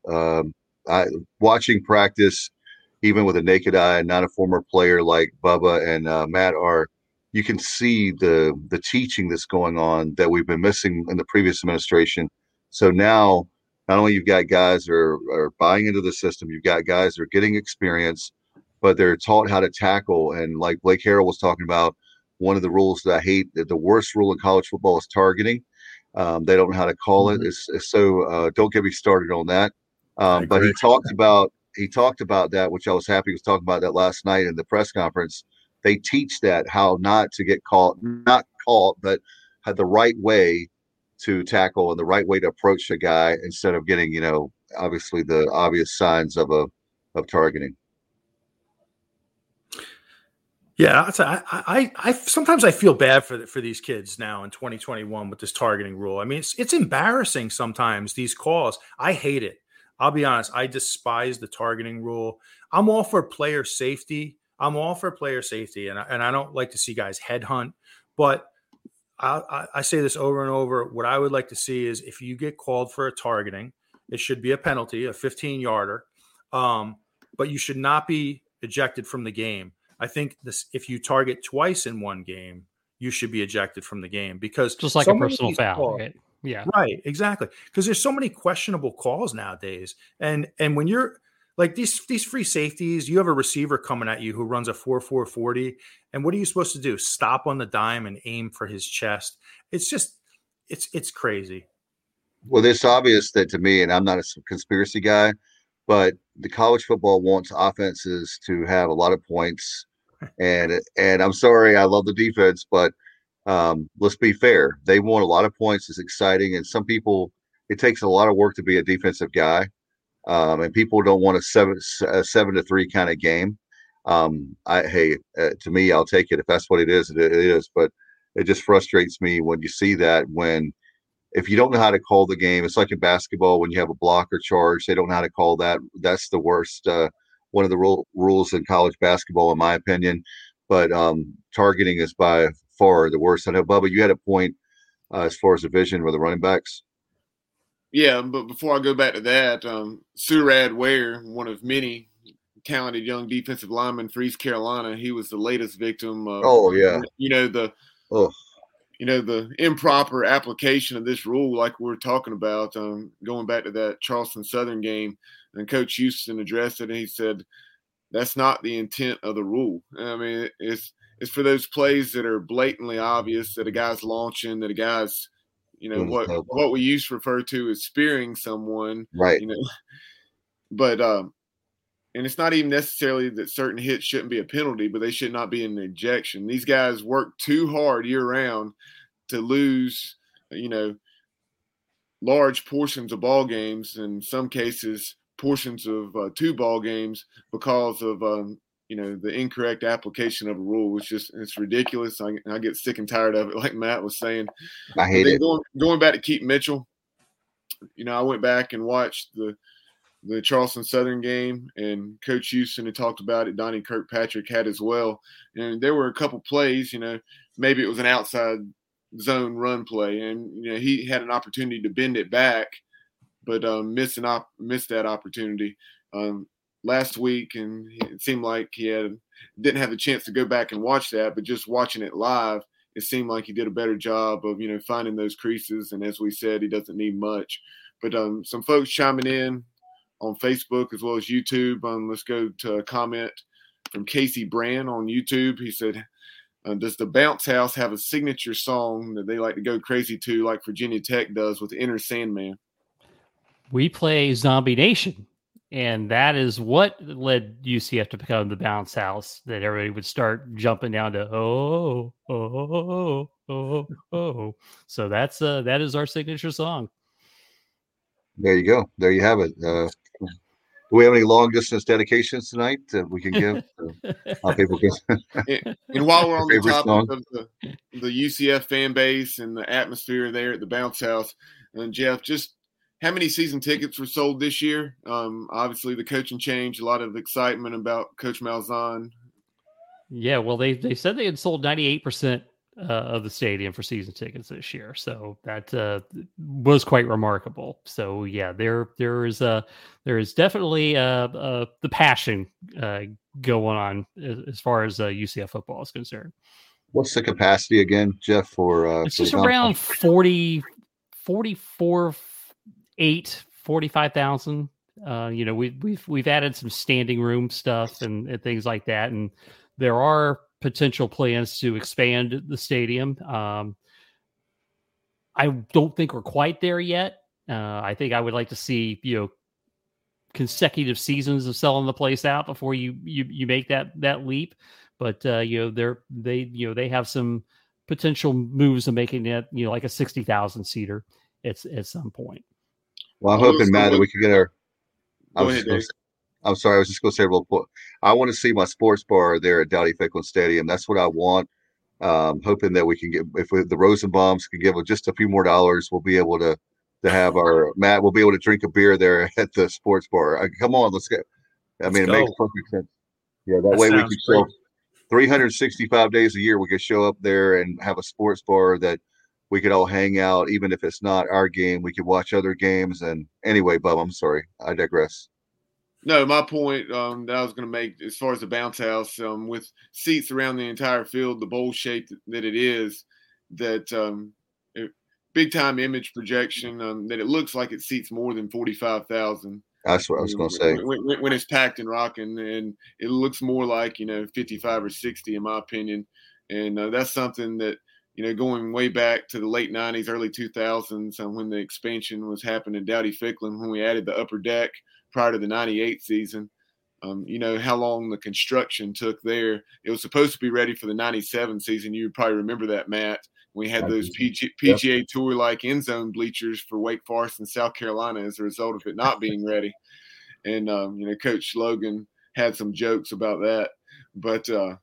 Watching practice, even with a naked eye, not a former player like Bubba and Matt you can see the teaching that's going on that we've been missing in the previous administration. So now, not only you've got guys that are buying into the system, you've got guys that are getting experience, but they're taught how to tackle. And like Blake Harrell was talking about, one of the rules that I hate, the worst rule in college football is targeting. They don't know how to call it. So don't get me started on that. But he talked about that, which I was happy he was talking about that last night in the press conference. They teach that how not to get not caught, but had the right way to tackle and the right way to approach a guy instead of getting, obviously the obvious signs of targeting. Yeah, I sometimes I feel bad for these kids now in 2021 with this targeting rule. I mean, it's embarrassing sometimes, these calls. I hate it. I'll be honest. I despise the targeting rule. I'm all for player safety. And I don't like to see guys headhunt. But I say this over and over. What I would like to see is if you get called for a targeting, it should be a penalty, a 15-yarder. But you should not be ejected from the game. I think if you target twice in one game, you should be ejected from the game, because just like a personal foul, right? Yeah, right, exactly. Because there's so many questionable calls nowadays, and when you're like these free safeties, you have a receiver coming at you who runs a 4.4 40, and what are you supposed to do? Stop on the dime and aim for his chest? It's just it's crazy. Well, it's obvious that to me, and I'm not a conspiracy guy, but the college football wants offenses to have a lot of points. And I'm sorry, I love the defense, but let's be fair. They want a lot of points. It's exciting. And some people, it takes a lot of work to be a defensive guy. And people don't want a 7-3 kind of game. To me, I'll take it. If that's what it is, it is. But it just frustrates me when you see that, if you don't know how to call the game. It's like in basketball when you have a block or charge, they don't know how to call that. That's the worst. One of the rules in college basketball, in my opinion. But targeting is by far the worst. I know, Bubba, you had a point as far as the vision with the running backs. Yeah, but before I go back to that, Surad Ware, one of many talented young defensive linemen for East Carolina, he was the latest victim of, the improper application of this rule, like we're talking about, going back to that Charleston Southern game. And Coach Houston addressed it, and he said, that's not the intent of the rule. I mean, it's for those plays that are blatantly obvious, that a guy's launching, that a guy's, what we used to refer to as spearing someone. Right. But and it's not even necessarily that certain hits shouldn't be a penalty, but they should not be an ejection. These guys work too hard year-round to lose, large portions of ball games, in some cases – portions of 2 ball games because of the incorrect application of a rule. It's ridiculous. I get sick and tired of it, like Matt was saying. I hate it. Going back to Keaton Mitchell, I went back and watched the Charleston Southern game, and Coach Houston had talked about it. Donnie Kirkpatrick had as well, and there were a couple plays. Maybe it was an outside zone run play, and he had an opportunity to bend it back, but missed that opportunity last week, and it seemed like he didn't have the chance to go back and watch that. But just watching it live, it seemed like he did a better job of finding those creases. And as we said, he doesn't need much. But some folks chiming in on Facebook as well as YouTube. Let's go to a comment from Casey Brand on YouTube. He said, does the Bounce House have a signature song that they like to go crazy to, like Virginia Tech does with Enter Sandman? We play Zombie Nation, and that is what led UCF to become the Bounce House, that everybody would start jumping down to, oh, oh, oh, oh, oh. So that is our signature song. There you go. There you have it. Do we have any long-distance dedications tonight that we can give? People can... and while we're on the topic of the UCF fan base and the atmosphere there at the Bounce House, and Jeff, just how many season tickets were sold this year? Obviously, the coaching change, a lot of excitement about Coach Malzahn. Yeah, well, they said they had sold 98% of the stadium for season tickets this year, so that was quite remarkable. So yeah, there is definitely the passion going on as far as UCF football is concerned. What's the capacity again, Jeff? It's just around 45,000. We've added some standing room stuff and things like that, and there are potential plans to expand the stadium. I don't think we're quite there yet. I think I would like to see consecutive seasons of selling the place out before you make that leap. But they have some potential moves of making it like a 60,000 seater at some point. Well, I'm hoping, Matt, that we could get our. I'm sorry, I was just going to say real quick. I want to see my sports bar there at Dowdy-Ficklen Stadium. That's what I want. Hoping that we can get, the Rosenbaums can give just a few more dollars, we'll be able to have Matt. We'll be able to drink a beer there at the sports bar. Come on, let's go. It makes perfect sense. Yeah, that way we can show 365 days a year. We could show up there and have a sports bar that we could all hang out, even if it's not our game. We could watch other games. And anyway, Bub, I'm sorry, I digress. No, my point that I was going to make as far as the bounce house, with seats around the entire field, the bowl shape that it is, that big time image projection, that it looks like it seats more than 45,000. That's what I was going to say. When it's packed and rocking, and it looks more like 55 or 60 in my opinion, and that's something that going way back to the late 90s, early 2000s, when the expansion was happening in Dowdy-Ficklen, when we added the upper deck prior to the 98 season. How long the construction took there. It was supposed to be ready for the 97 season. You would probably remember that, Matt. We had those PGA Tour like end zone bleachers for Wake Forest and South Carolina as a result of it not being ready. And Coach Logan had some jokes about that. But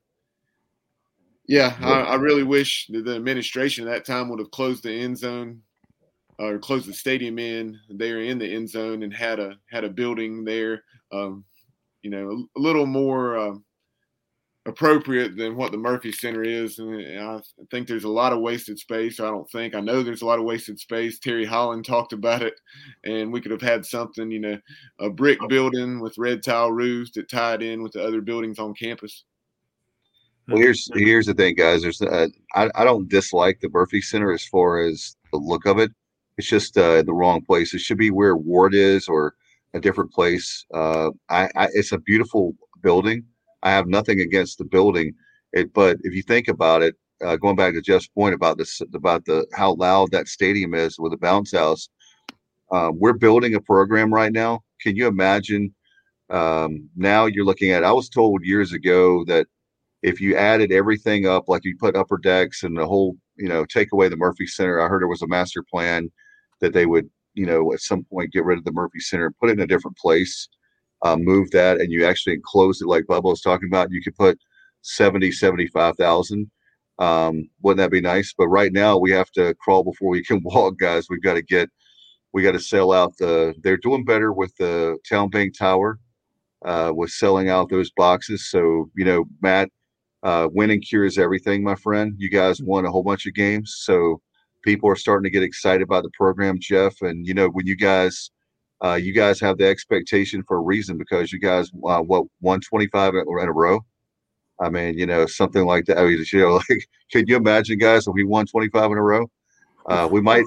I really wish the administration at that time would have closed the end zone or closed the stadium in there in the end zone and had a building there, a little more appropriate than what the Murphy Center is. And I think there's a lot of wasted space. I know there's a lot of wasted space. Terry Holland talked about it, and we could have had something, a brick building with red tile roofs that tied in with the other buildings on campus. Well, here's the thing, guys. There's I don't dislike the Murphy Center as far as the look of it. It's just in the wrong place. It should be where Ward is or a different place. It's a beautiful building. I have nothing against the building, but if you think about it, going back to Jeff's point about how loud that stadium is with the bounce house, we're building a program right now. Can you imagine? Now you're looking at. I was told years ago that if you added everything up, like you put upper decks and the whole, take away the Murphy Center. I heard there was a master plan that they would, at some point get rid of the Murphy Center, put it in a different place. Move that, and you actually enclose it like Bubba was talking about. You could put 75,000. Wouldn't that be nice? But right now we have to crawl before we can walk, guys. We got to sell out they're doing better with the Town Bank Tower, with selling out those boxes. So, Matt, winning cures everything, my friend. You guys won a whole bunch of games. So people are starting to get excited about the program, Jeff. And, when you guys have the expectation for a reason, because you guys won 25 in a row. I mean, something like that. I mean, like, can you imagine, guys, if we won 25 in a row? We might.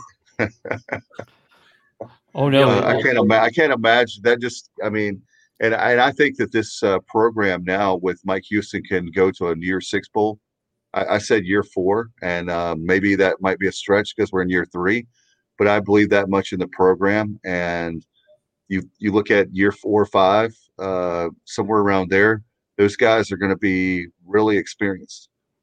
Oh no, I can't imagine that. And I think that this program now with Mike Houston can go to a year 6 bowl. I said year 4, and maybe that might be a stretch because we're in year 3, but I believe that much in the program. And you look at year 4 or 5, somewhere around there, those guys are going to be really experienced.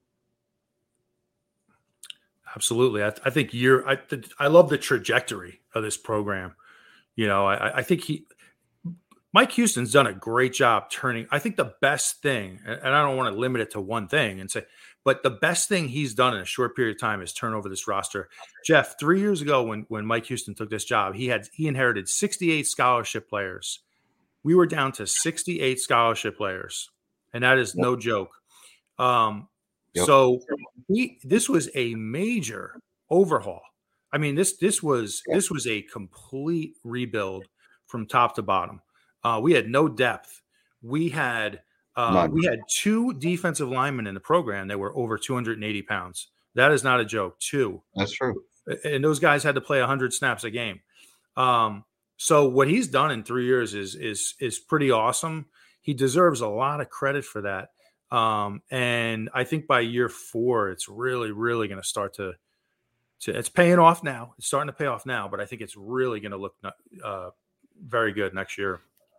Absolutely. I think I love the trajectory of this program. I think Mike Houston's done a great job turning. I think the best thing, and I don't want to limit it to one thing and say, but the best thing he's done in a short period of time is turn over this roster. Jeff, 3 years ago when Mike Houston took this job, he inherited 68 scholarship players. We were down to 68 scholarship players, and that is no joke. So this was a major overhaul. I mean, this was a complete rebuild from top to bottom. We had no depth. We had 2 defensive linemen in the program that were over 280 pounds. That is not a joke. 2. That's true. And those guys had to play 100 snaps a game. So what he's done in 3 years is pretty awesome. He deserves a lot of credit for that. And I think by year 4, it's really, really going to start to it's paying off now. It's starting to pay off now, but I think it's really going to look very good next year.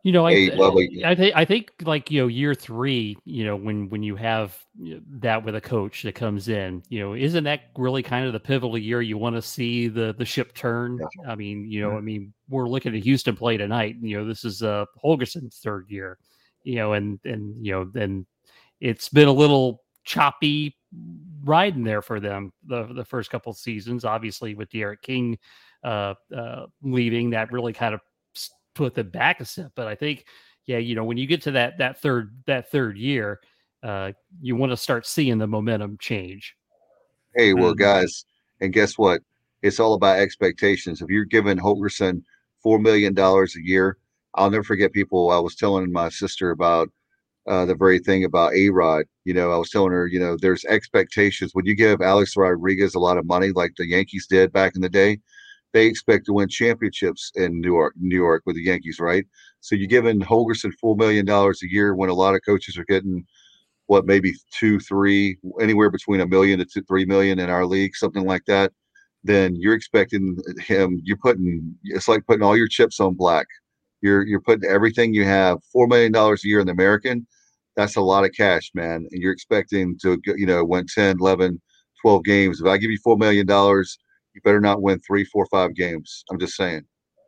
I think like, year 3, when you have that with a coach that comes in, isn't that really kind of the pivotal year you want to see the ship turn? Yeah. I mean, we're looking at Houston play tonight. This is Holgerson's 3rd year, and it's been a little choppy riding there for them the first couple of seasons. Obviously, with D'Eriq King leaving, that really kind of put them back a step. But I think, when you get to that third year, you want to start seeing the momentum change. Hey, well, guys, and guess what? It's all about expectations. If you're giving Holgorsen $4 million a year, I'll never forget people. I was telling my sister about the very thing about A-Rod. I was telling her, there's expectations. When you give Alex Rodriguez a lot of money, like the Yankees did back in the day, they expect to win championships in New York with the Yankees, right? So you're giving Holgorsen $4 million a year when a lot of coaches are getting maybe 2, 3, anywhere between $1 million to $3 million in our league, something like that. Then you're expecting him. It's like putting all your chips on black. You're putting everything you have. $4 million a year in the American. That's a lot of cash, man. And you're expecting to win 10, 11, 12 games. If I give you $4 million, you better not win 3, 4, 5 games. I'm just saying.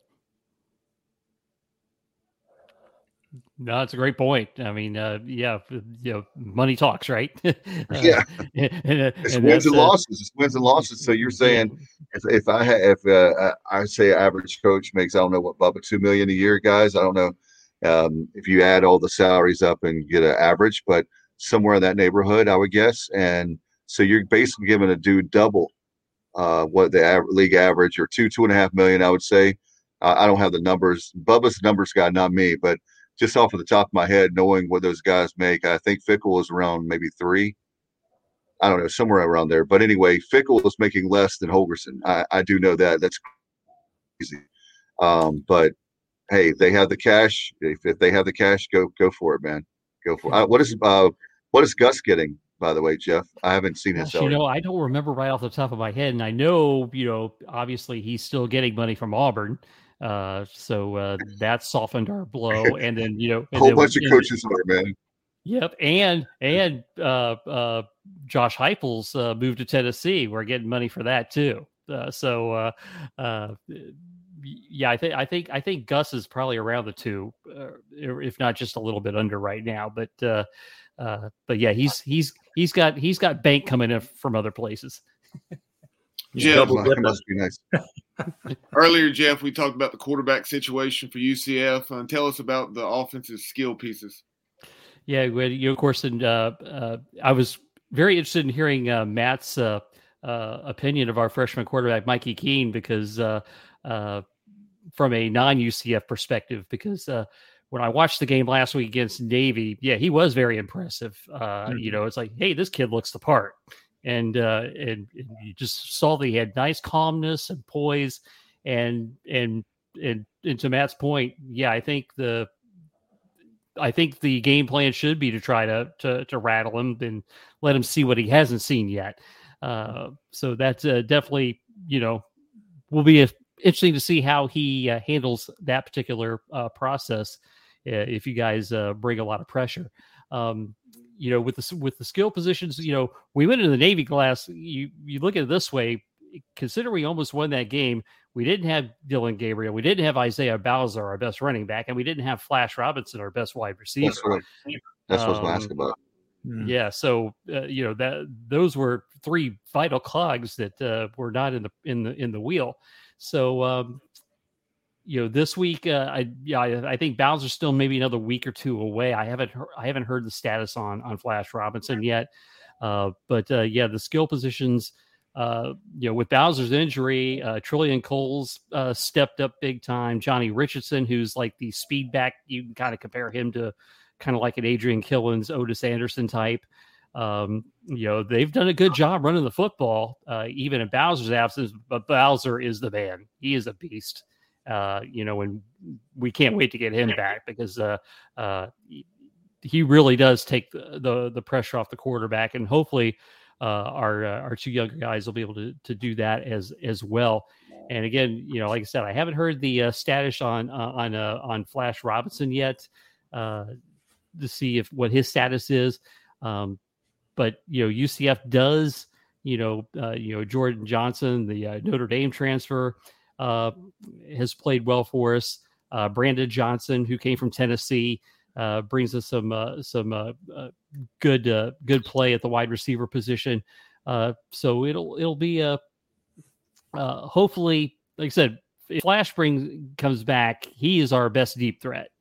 No, it's a great point. I mean, money talks, right? Yeah. It's wins and losses. It's wins and losses. So you're saying if I say average coach makes, I don't know what, Bubba, $2 million a year, guys. I don't know if you add all the salaries up and get an average, but somewhere in that neighborhood, I would guess. And so you're basically giving a dude double what the league average, or $2.5 million, I would say. I don't have the numbers. Bubba's numbers guy, not me, but just off of the top of my head, knowing what those guys make, I think Fickell is around maybe 3. I don't know, somewhere around there. But anyway, Fickell is making less than Holgorsen. I do know that. That's crazy. But hey, they have the cash. If they have the cash, go for it, man. Go for it. What is Gus getting, by the way, Jeff? I haven't seen his salary. I don't remember right off the top of my head, and I know, obviously he's still getting money from Auburn. So that softened our blow, and then a whole bunch of coaches there, man. Yep, and Josh Heupel's moved to Tennessee. We're getting money for that too. Yeah, I think Gus is probably around the 2, if not just a little bit under right now. But yeah, he's got bank coming in from other places. Jeff, must be nice. Earlier, Jeff, we talked about the quarterback situation for UCF. Tell us about the offensive skill pieces. Yeah, of course, and I was very interested in hearing Matt's opinion of our freshman quarterback, Mikey Keene, because from a non-UCF perspective, because when I watched the game last week against Navy, yeah, he was very impressive. It's like, hey, this kid looks the part. And you just saw that he had nice calmness and poise, and to Matt's point, yeah, I think the game plan should be to try to rattle him and let him see what he hasn't seen yet. So that's definitely, will be interesting to see how he handles that particular process if you guys bring a lot of pressure. With the skill positions, we went into the Navy class. You look at it this way, consider we almost won that game. We didn't have Dylan Gabriel. We didn't have Isaiah Bowser, our best running back, and we didn't have Flash Robinson, our best wide receiver. That's what I was asking about. Yeah, so those were 3 vital cogs that were not in the wheel. So this week, I think Bowser's still maybe another week or 2 away. I haven't heard the status on Flash Robinson yet, but the skill positions. With Bowser's injury, Trillian Coles stepped up big time. Johnny Richardson, who's like the speed back, you can kind of compare him to kind of like an Adrian Killins, Otis Anderson type. They've done a good job running the football, even in Bowser's absence. But Bowser is the man; he is a beast. And we can't wait to get him back because he really does take the pressure off the quarterback, and hopefully our 2 younger guys will be able to do that as well. And again, like I said, I haven't heard the status on Flash Robinson yet to see what his status is. But UCF does. Jordan Johnson, the Notre Dame transfer, has played well for us. Brandon Johnson, who came from Tennessee, brings us some good play at the wide receiver position. So it'll be hopefully, like I said, if Flash comes back, he is our best deep threat.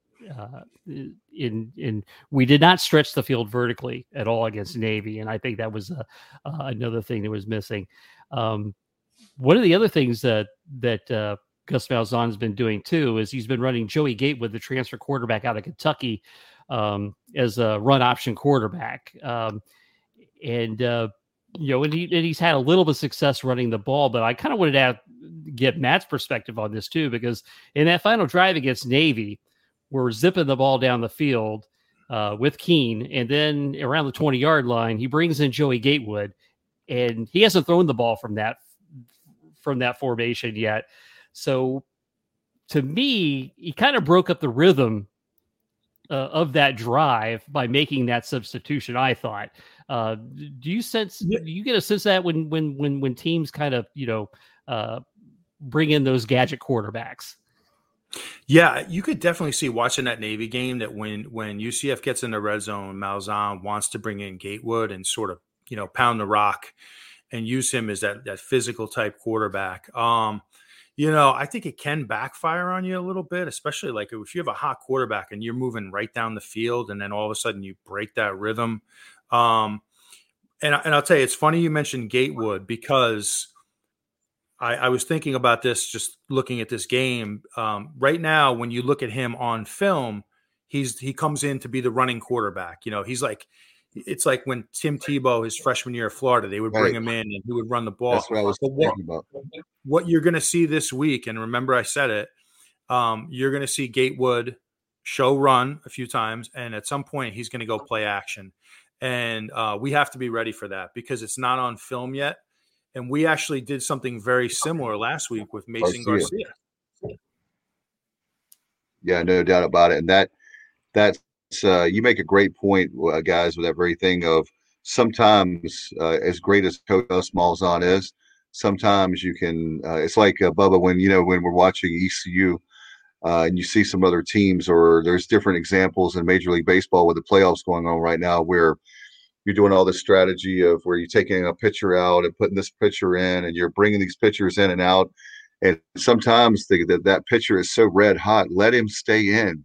We did not stretch the field vertically at all against Navy, and I think that was another thing that was missing. One of the other things that Gus Malzahn has been doing too is he's been running Joey Gatewood, the transfer quarterback out of Kentucky, as a run option quarterback, and he's had a little bit of success running the ball. But I kind of wanted to get Matt's perspective on this too, because in that final drive against Navy, we're zipping the ball down the field with Keene, and then around the 20-yard line, he brings in Joey Gatewood, and he hasn't thrown the ball from that formation yet. So, to me, he kind of broke up the rhythm of that drive by making that substitution. I thought. Do you get a sense that when teams kind of bring in those gadget quarterbacks? Yeah, you could definitely see watching that Navy game that when UCF gets in the red zone, Malzahn wants to bring in Gatewood and sort of, pound the rock and use him as that physical type quarterback. I think it can backfire on you a little bit, especially like if you have a hot quarterback and you're moving right down the field and then all of a sudden you break that rhythm. And I'll tell you, it's funny you mentioned Gatewood because I was thinking about this, just looking at this game. Right now, when you look at him on film, he comes in to be the running quarterback. He's like, it's like when Tim Tebow, his freshman year at Florida, they would bring him in and he would run the ball. That's what I was thinking about. What you're going to see this week, and remember I said it, you're going to see Gatewood show run a few times, and at some point he's going to go play action. And we have to be ready for that because it's not on film yet. And we actually did something very similar last week with Mason Garcia. Yeah, no doubt about it. And that's you make a great point, guys, with that very thing of sometimes as great as Coach Gus Malzahn is, sometimes you can it's like Bubba when we're watching ECU and you see some other teams, or there's different examples in Major League Baseball with the playoffs going on right now where you're doing all this strategy of where you're taking a pitcher out and putting this pitcher in, and you're bringing these pitchers in and out. And sometimes that pitcher is so red hot. Let him stay in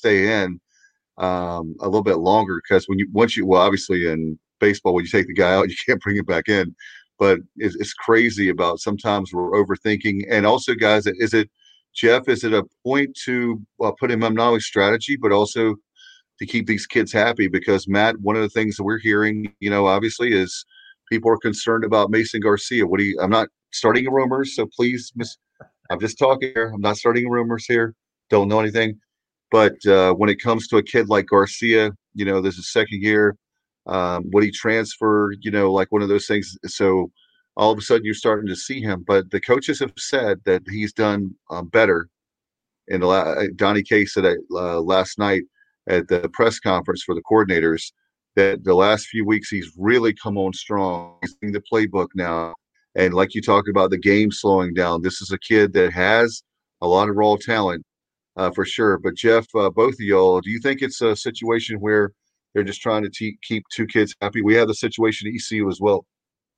a little bit longer, because obviously in baseball, when you take the guy out, you can't bring him back in. But it's crazy about sometimes we're overthinking. And also, guys, is it a point to put him on not only strategy but also to keep these kids happy? Because Matt, one of the things that we're hearing, obviously, is people are concerned about Mason Garcia. I'm not starting rumors, so please, I'm just talking here. I'm not starting rumors here. Don't know anything. But when it comes to a kid like Garcia, this is second year. Would he transfer? Like one of those things. So all of a sudden you're starting to see him. But the coaches have said that he's done better. And Donnie K said that last night at the press conference for the coordinators, that the last few weeks he's really come on strong. He's in the playbook now. And like you talked about the game slowing down, this is a kid that has a lot of raw talent for sure. But Jeff, both of y'all, do you think it's a situation where they're just trying to keep two kids happy? We have the situation at ECU as well.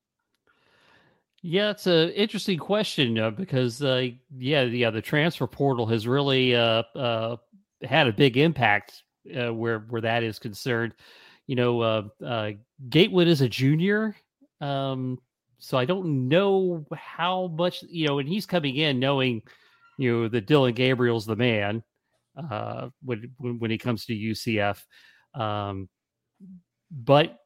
Yeah, it's an interesting question because, the transfer portal has really had a big impact where that is concerned. Gatewood is a junior, so I don't know how much, and he's coming in knowing, that Dylan Gabriel's the man when he comes to UCF. But,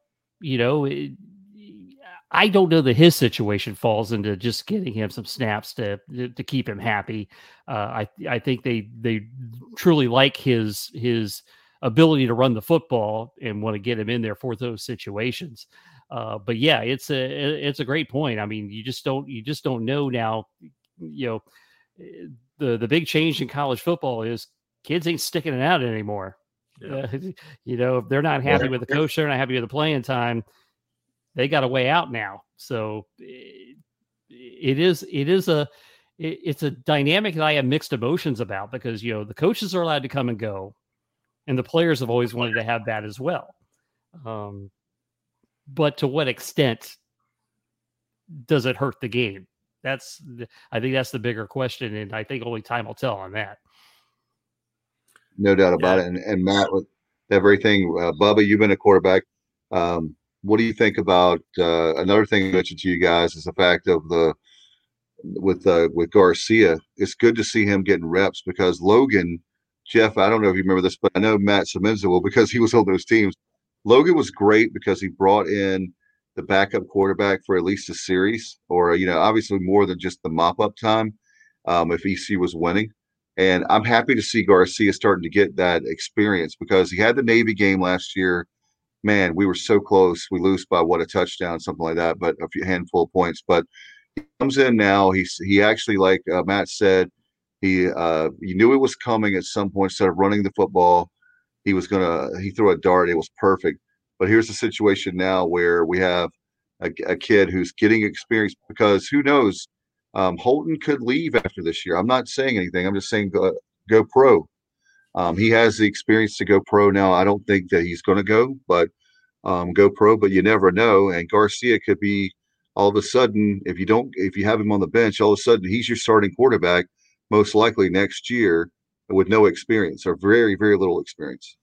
I don't know that his situation falls into just getting him some snaps to keep him happy. I think they truly like his ability to run the football and want to get him in there for those situations. But yeah, it's a great point. I mean, you just don't know now. the big change in college football is kids ain't sticking it out anymore. Yeah. If they're not happy with the coach, they're not happy with the playing time, they got a way out now. So it's a dynamic that I have mixed emotions about, because, the coaches are allowed to come and go, and the players have always wanted to have that as well. But to what extent does it hurt the game? I think that's the bigger question, and I think only time will tell on that. No doubt about it. And Matt, with everything, Bubba, you've been a quarterback. What do you think about another thing I mentioned to you guys is the fact of with Garcia? It's good to see him getting reps, because Logan, Jeff, I don't know if you remember this, but I know Matt Semenza will, because he was on those teams. Logan was great because he brought in the backup quarterback for at least a series, or obviously more than just the mop-up time if EC was winning. And I'm happy to see Garcia starting to get that experience, because he had the Navy game last year. Man, we were so close. We lose by a touchdown, something like that, but a handful of points. But he comes in now. He actually, like Matt said, he knew it was coming at some point. Instead of running the football, he threw a dart. It was perfect. But here's the situation now where we have a kid who's getting experience, because who knows, Holton could leave after this year. I'm not saying anything. I'm just saying go pro. He has the experience to go pro now. I don't think that he's going to go, but go pro. But you never know. And Garcia could be, all of a sudden, if you have him on the bench, all of a sudden he's your starting quarterback, most likely next year, with no experience, or very, very little experience.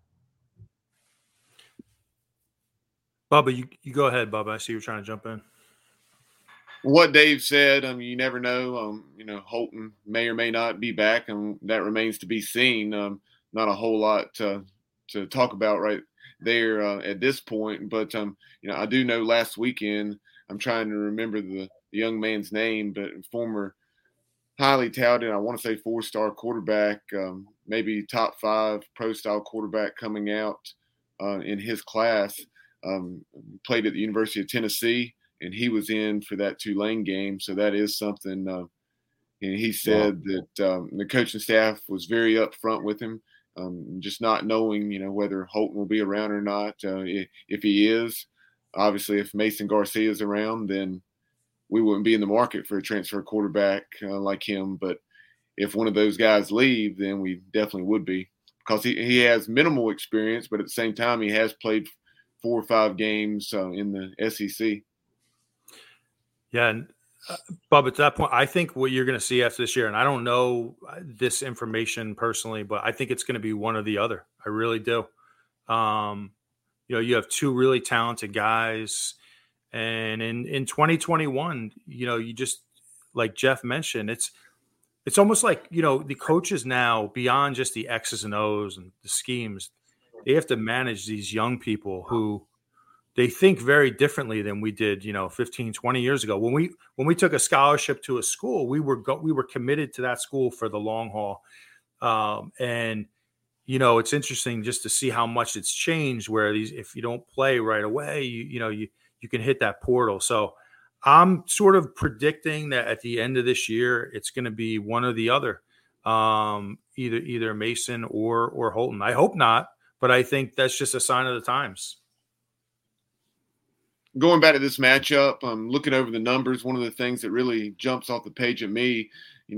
Bubba, you go ahead, Bubba. I see you're trying to jump in. What Dave said, you never know. Holton may or may not be back, and that remains to be seen. Not a whole lot to talk about right there at this point. But I do know last weekend, I'm trying to remember the young man's name, but former highly touted, I want to say 4-star quarterback, maybe top 5 pro-style quarterback coming out in his class, played at the University of Tennessee. And he was in for that Tulane game. So that is something. And he said that the coaching staff was very upfront with him, just not knowing, whether Holton will be around or not. If he is, obviously, if Mason Garcia is around, then we wouldn't be in the market for a transfer quarterback like him. But if one of those guys leave, then we definitely would be, because he has minimal experience, but at the same time, he has played 4 or 5 games in the SEC. Yeah, and Bob, at that point, I think what you're going to see after this year, and I don't know this information personally, but I think it's going to be one or the other. I really do. You have 2 really talented guys, and in 2021, you just, like Jeff mentioned, it's almost like, the coaches now, beyond just the X's and O's and the schemes, they have to manage these young people who they think very differently than we did, 15, 20 years ago. When we took a scholarship to a school, we were committed to that school for the long haul. And it's interesting just to see how much it's changed, where if you don't play right away, you can hit that portal. So I'm sort of predicting that at the end of this year, it's going to be one or the other, either Mason or Holton. I hope not, but I think that's just a sign of the times. Going back to this matchup, I'm looking over the numbers. One of the things that really jumps off the page at me,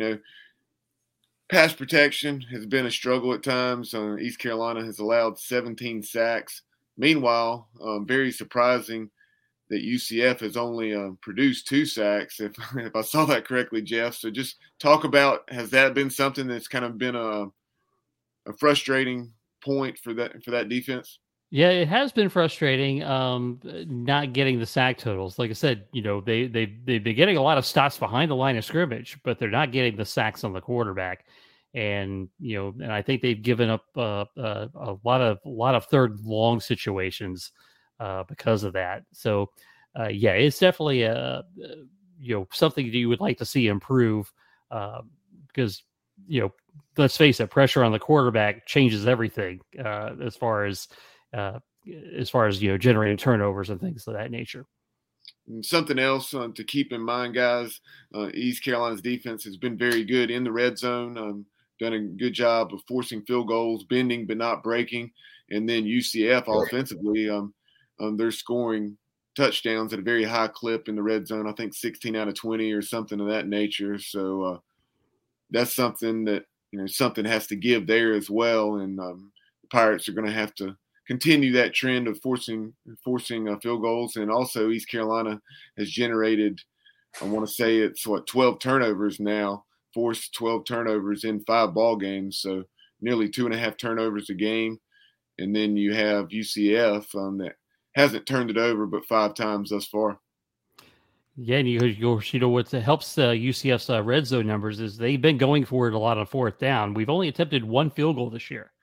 pass protection has been a struggle at times. East Carolina has allowed 17 sacks. Meanwhile, very surprising that UCF has only produced 2 sacks, if I saw that correctly, Jeff. So just talk about, has that been something that's kind of been a frustrating point for that defense? Yeah, it has been frustrating not getting the sack totals. Like I said, they've been getting a lot of stops behind the line of scrimmage, but they're not getting the sacks on the quarterback. And and I think they've given up a lot of third long situations because of that. So it's definitely something that you would like to see improve, because let's face it, pressure on the quarterback changes everything as far as generating turnovers and things of that nature. And something else to keep in mind, guys, East Carolina's defense has been very good in the red zone, done a good job of forcing field goals, bending but not breaking. And then UCF offensively, they're scoring touchdowns at a very high clip in the red zone. I think 16 out of 20 or something of that nature. So that's something that, something has to give there as well. And the Pirates are going to have to continue that trend of forcing field goals. And also East Carolina has generated, I want to say it's 12 turnovers now, forced 12 turnovers in 5 ball games. So nearly 2.5 turnovers a game. And then you have UCF that hasn't turned it over but 5 times thus far. Yeah, and what helps UCF's red zone numbers is they've been going for it a lot on 4th down. We've only attempted 1 field goal this year.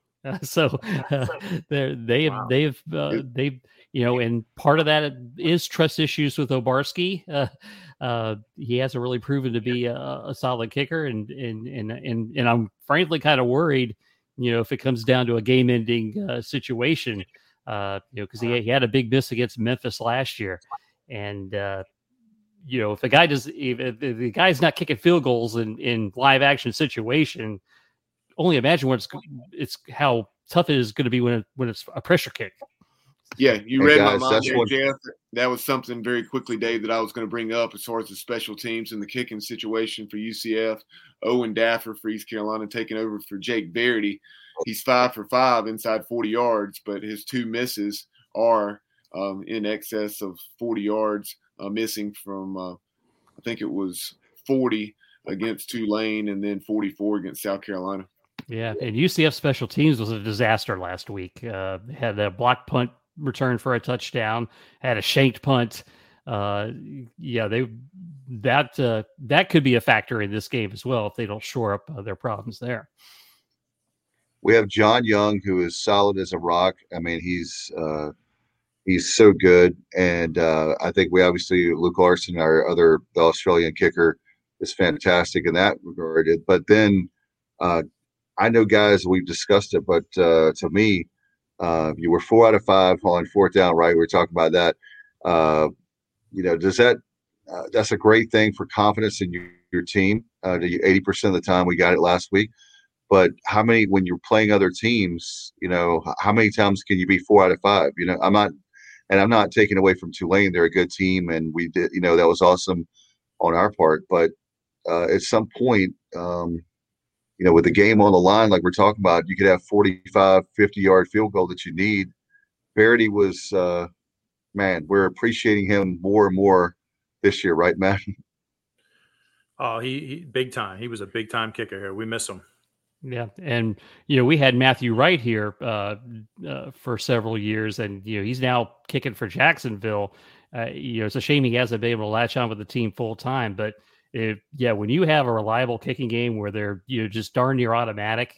They've and part of that is trust issues with Obarski. He hasn't really proven to be a solid kicker, and I'm frankly kind of worried, if it comes down to a game-ending situation, because he had a big miss against Memphis last year, and if the guy's not kicking field goals in live action situation, only imagine it's how tough it is going to be when it's a pressure kick. Yeah, you read my mind there, Jeff. That was something very quickly, Dave, that I was going to bring up as far as the special teams and the kicking situation for UCF. Owen Daffer for East Carolina taking over for Jake Verity. He's 5 for 5 inside 40 yards, but his 2 misses are in excess of 40 yards, missing from, I think it was 40 against Tulane and then 44 against South Carolina. Yeah, and UCF special teams was a disaster last week. Had a block punt return for a touchdown, had a shanked punt. That could be a factor in this game as well if they don't shore up their problems there. We have John Young, who is solid as a rock. I mean, he's so good, and I think we obviously Luke Larson, the Australian kicker, is fantastic in that regard. But then I know, guys, we've discussed it, but to me, you were 4 out of 5 on 4th down, right? We were talking about that. Does that that's a great thing for confidence in your team. 80% of the time we got it last week. But when you're playing other teams, how many times can you be 4 out of 5? I'm not taking away from Tulane. They're a good team, and we did, that was awesome on our part. But at some point, with the game on the line, like we're talking about, you could have 45, 50-yard field goal that you need. Verity was, we're appreciating him more and more this year, right, Matt? Oh, he big time. He was a big time kicker here. We miss him. Yeah, and we had Matthew Wright here for several years, and he's now kicking for Jacksonville. It's a shame he hasn't been able to latch on with the team full time, but when you have a reliable kicking game where they're just darn near automatic,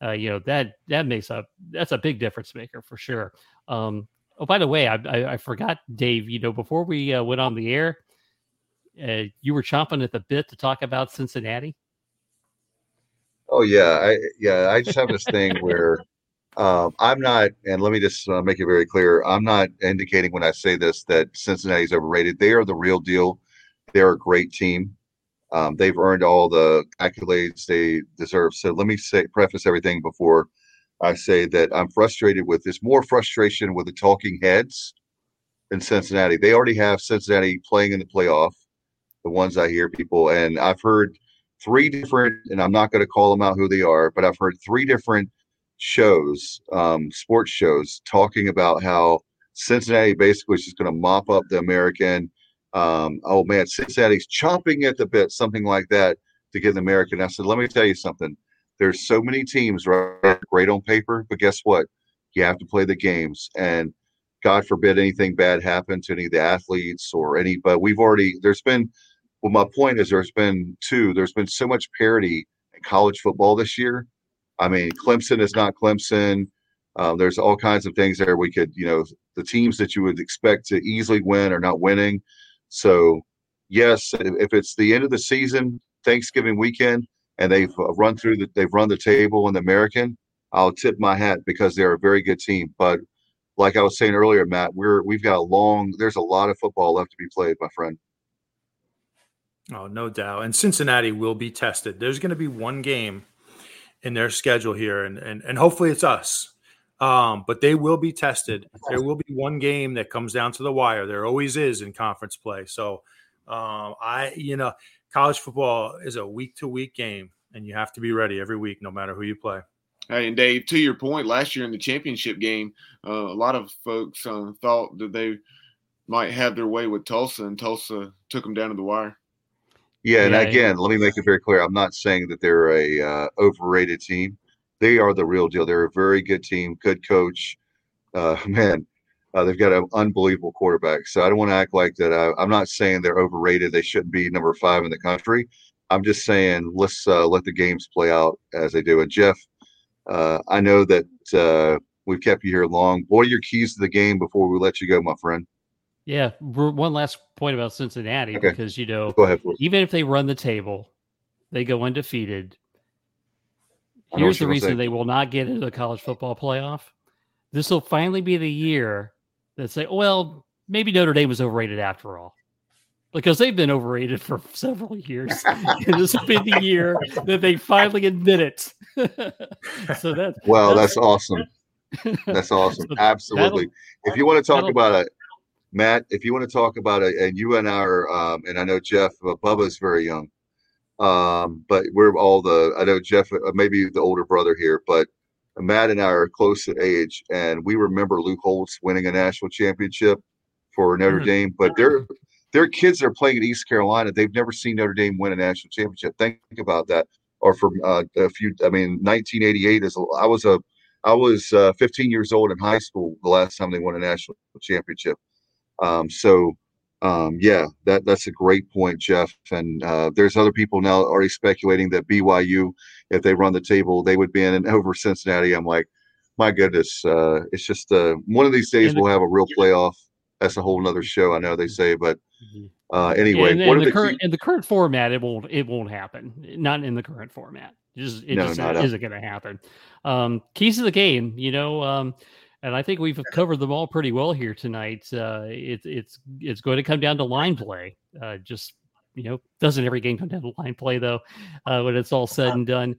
that's a big difference maker for sure. Oh, by the way, I forgot, Dave. Before we went on the air, you were chomping at the bit to talk about Cincinnati. Oh yeah, I just have this thing where I'm not, and let me just make it very clear, I'm not indicating when I say this that Cincinnati's overrated. They are the real deal. They're a great team. They've earned all the accolades they deserve. So let me preface everything before I say that I'm frustrated with this. More frustration with the talking heads than Cincinnati. They already have Cincinnati playing in the playoff. The ones I hear people, and I've heard 3 different, and I'm not going to call them out who they are, but I've heard 3 different shows, sports shows, talking about how Cincinnati basically is just going to mop up the American. Cincinnati's chomping at the bit, something like that, to get the American. I said, let me tell you something. There's so many teams, right, great on paper, but guess what? You have to play the games, and God forbid anything bad happen to any of the athletes but my point is there's been so much parity in college football this year. I mean, Clemson is not Clemson. There's all kinds of things there. We could, the teams that you would expect to easily win are not winning. So yes, if it's the end of the season, Thanksgiving weekend, and they've run the table in the American, I'll tip my hat because they're a very good team. But like I was saying earlier, Matt, there's a lot of football left to be played, my friend. Oh, no doubt. And Cincinnati will be tested. There's going to be one game in their schedule here, and hopefully it's us. But they will be tested. There will be one game that comes down to the wire. There always is in conference play. So college football is a week-to-week game, and you have to be ready every week, no matter who you play. Hey, and Dave, to your point, last year in the championship game, a lot of folks thought that they might have their way with Tulsa, and Tulsa took them down to the wire. Yeah, and again, let me make it very clear. I'm not saying that they're a overrated team. They are the real deal. They're a very good team, good coach. They've got an unbelievable quarterback. So I don't want to act like that. I'm not saying they're overrated. They shouldn't be number 5 in the country. I'm just saying let's let the games play out as they do. And Jeff, I know that we've kept you here long. What are your keys to the game before we let you go, my friend? Yeah, one last point about Cincinnati, okay. Because, go ahead, please. Even if they run the table, they go undefeated. Here's the reason they will not get into the college football playoff. This will finally be the year that say, well, maybe Notre Dame was overrated after all. Because they've been overrated for several years. And this will be the year that they finally admit it. So that's awesome. That's awesome. Absolutely. If you want to talk about it, Matt, if you want to talk about it, and you and I are, and I know Jeff, Bubba's very young, but we're I know Jeff, maybe the older brother here, but Matt and I are close in age, and we remember Luke Holtz winning a national championship for Notre Dame, but their kids are playing at East Carolina. They've never seen Notre Dame win a national championship. Think about that. Or for 1988 I was 15 years old in high school the last time they won a national championship. That's a great point, Jeff. And there's other people now already speculating that BYU, if they run the table, they would be in and over Cincinnati. I'm like, my goodness, it's just one of these days we'll have a real playoff. That's a whole nother show, I know they say, but anyway, in the current format, it won't happen. Not in the current format. It just isn't going to happen. Keys to the game, and I think we've covered them all pretty well here tonight. It's going to come down to line play. Doesn't every game come down to line play though? When it's all said and done,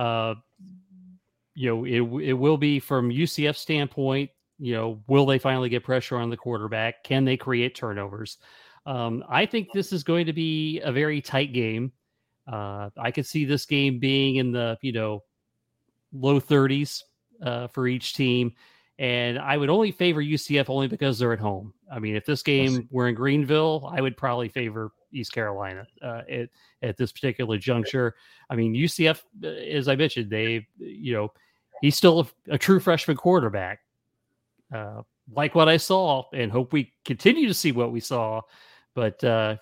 it will be from UCF standpoint. Will they finally get pressure on the quarterback? Can they create turnovers? I think this is going to be a very tight game. I could see this game being in the low 30s for each team. And I would only favor UCF only because they're at home. I mean, if this game were in Greenville, I would probably favor East Carolina at this particular juncture. I mean, UCF, as I mentioned, he's still a true freshman quarterback. Like what I saw, and hope we continue to see what we saw. But as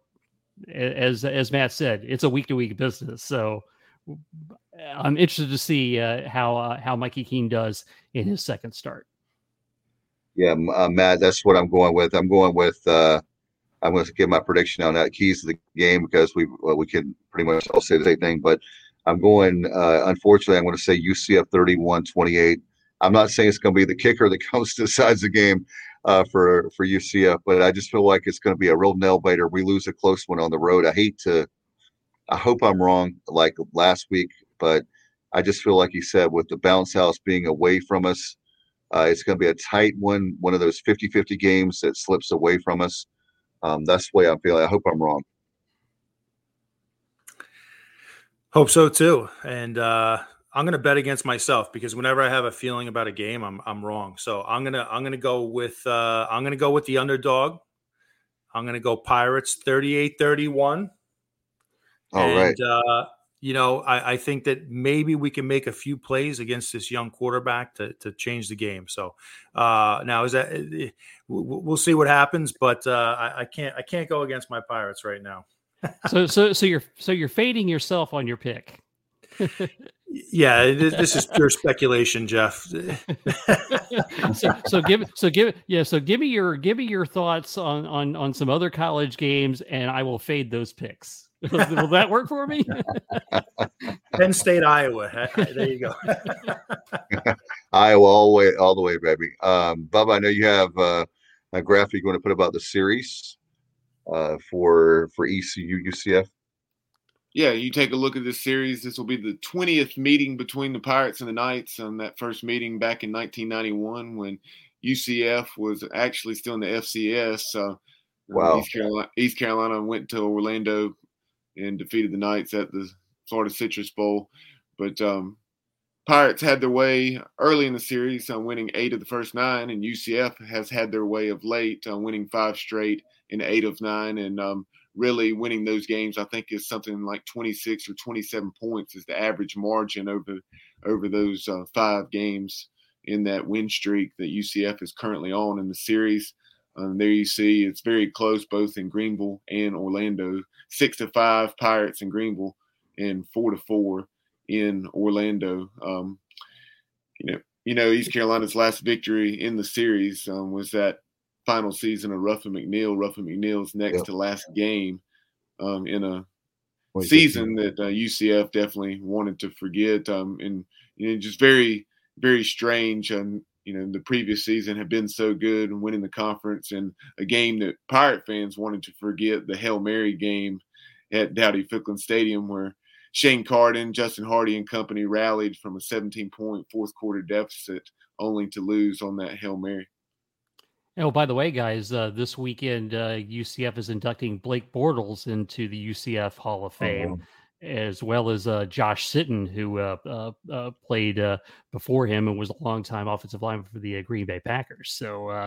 Matt said, it's a week-to-week business. So I'm interested to see how Mikey Keene does in his second start. Yeah, Matt, that's what I'm going with. I'm going to give my prediction on that keys to the game because we can pretty much all say the same thing. But I'm going. Unfortunately, I'm going to say UCF 31-28. I'm not saying it's going to be the kicker that comes to decides the game for UCF, but I just feel like it's going to be a real nail biter. We lose a close one on the road. I hope I'm wrong like last week, but I just feel like he said with the bounce house being away from us, it's going to be a tight one of those 50-50 games that slips away from us. That's the way I'm feeling. I hope I'm wrong. Hope so too. And I'm going to bet against myself because whenever I have a feeling about a game, I'm wrong. So I'm going to go with the underdog. I'm going to go Pirates 38-31. All right. I think that maybe we can make a few plays against this young quarterback to change the game. So now we'll see what happens, but I can't go against my Pirates right now. So you're fading yourself on your pick. Yeah, this is pure speculation, Jeff. Give me your thoughts on some other college games, and I will fade those picks. Will that work for me? Penn State, Iowa. There you go. Iowa all the way, baby. Bubba, I know you have a graphic you want to put about the series for ECU UCF. Yeah, you take a look at this series. This will be the 20th meeting between the Pirates and the Knights. On that first meeting back in 1991, when UCF was actually still in the FCS. Wow. East Carolina went to Orlando and defeated the Knights at the Florida Citrus Bowl. But Pirates had their way early in the series, winning 8 of the first 9, and UCF has had their way of late, winning 5 straight in 8 of 9, and really winning those games. I think is something like 26 or 27 points is the average margin over those 5 games in that win streak that UCF is currently on in the series. There you see it's very close both in Greenville and Orlando. 6-5 Pirates in Greenville and 4-4 in Orlando. East Carolina's last victory in the series was that final season of Ruffin McNeill. Ruffin McNeill's next to last game in a season that UCF definitely wanted to forget. And just very, very strange. The previous season had been so good and winning the conference, and a game that Pirate fans wanted to forget, the Hail Mary game at Dowdy-Ficklen Stadium, where Shane Carden, Justin Hardy, and company rallied from a 17-point fourth quarter deficit only to lose on that Hail Mary. Oh, by the way, guys, this weekend UCF is inducting Blake Bortles into the UCF Hall of Fame, as well as Josh Sitton, who played before him and was a longtime offensive lineman for the Green Bay Packers. So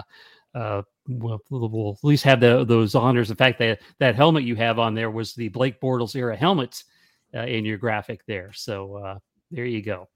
we'll at least have those honors. In fact, that helmet you have on there was the Blake Bortles era helmet in your graphic there. So there you go.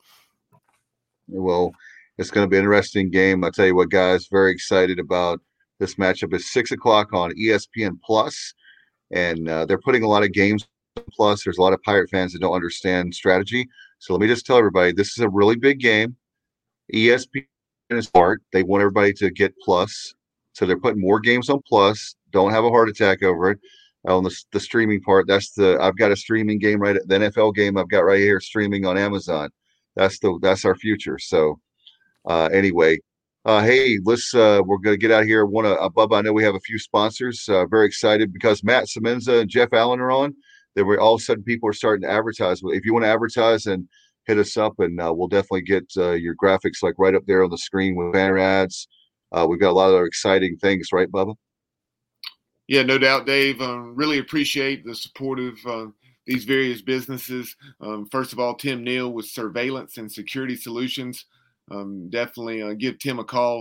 Well, it's going to be an interesting game. I tell you what, guys, very excited about this matchup. It's 6:00 on ESPN Plus, and they're putting a lot of games on Plus. There's a lot of Pirate fans that don't understand strategy. So let me just tell everybody, this is a really big game. ESPN is smart. They want everybody to get Plus. So they're putting more games on Plus. Don't have a heart attack over it. On the streaming part, I've got a streaming game the NFL game I've got right here streaming on Amazon. That's our future. So anyway, hey, we're going to get out of here. Bubba, I know we have a few sponsors. Very excited because Matt Semenza and Jeff Allen are on. That we're all of a sudden people are starting to advertise. If you want to advertise, and hit us up, and we'll definitely get your graphics like right up there on the screen with banner ads. We've got a lot of exciting things, right, Bubba? Yeah, no doubt, Dave. Really appreciate the support of these various businesses. First of all, Tim Neal with Surveillance and Security Solutions. Definitely give Tim a call,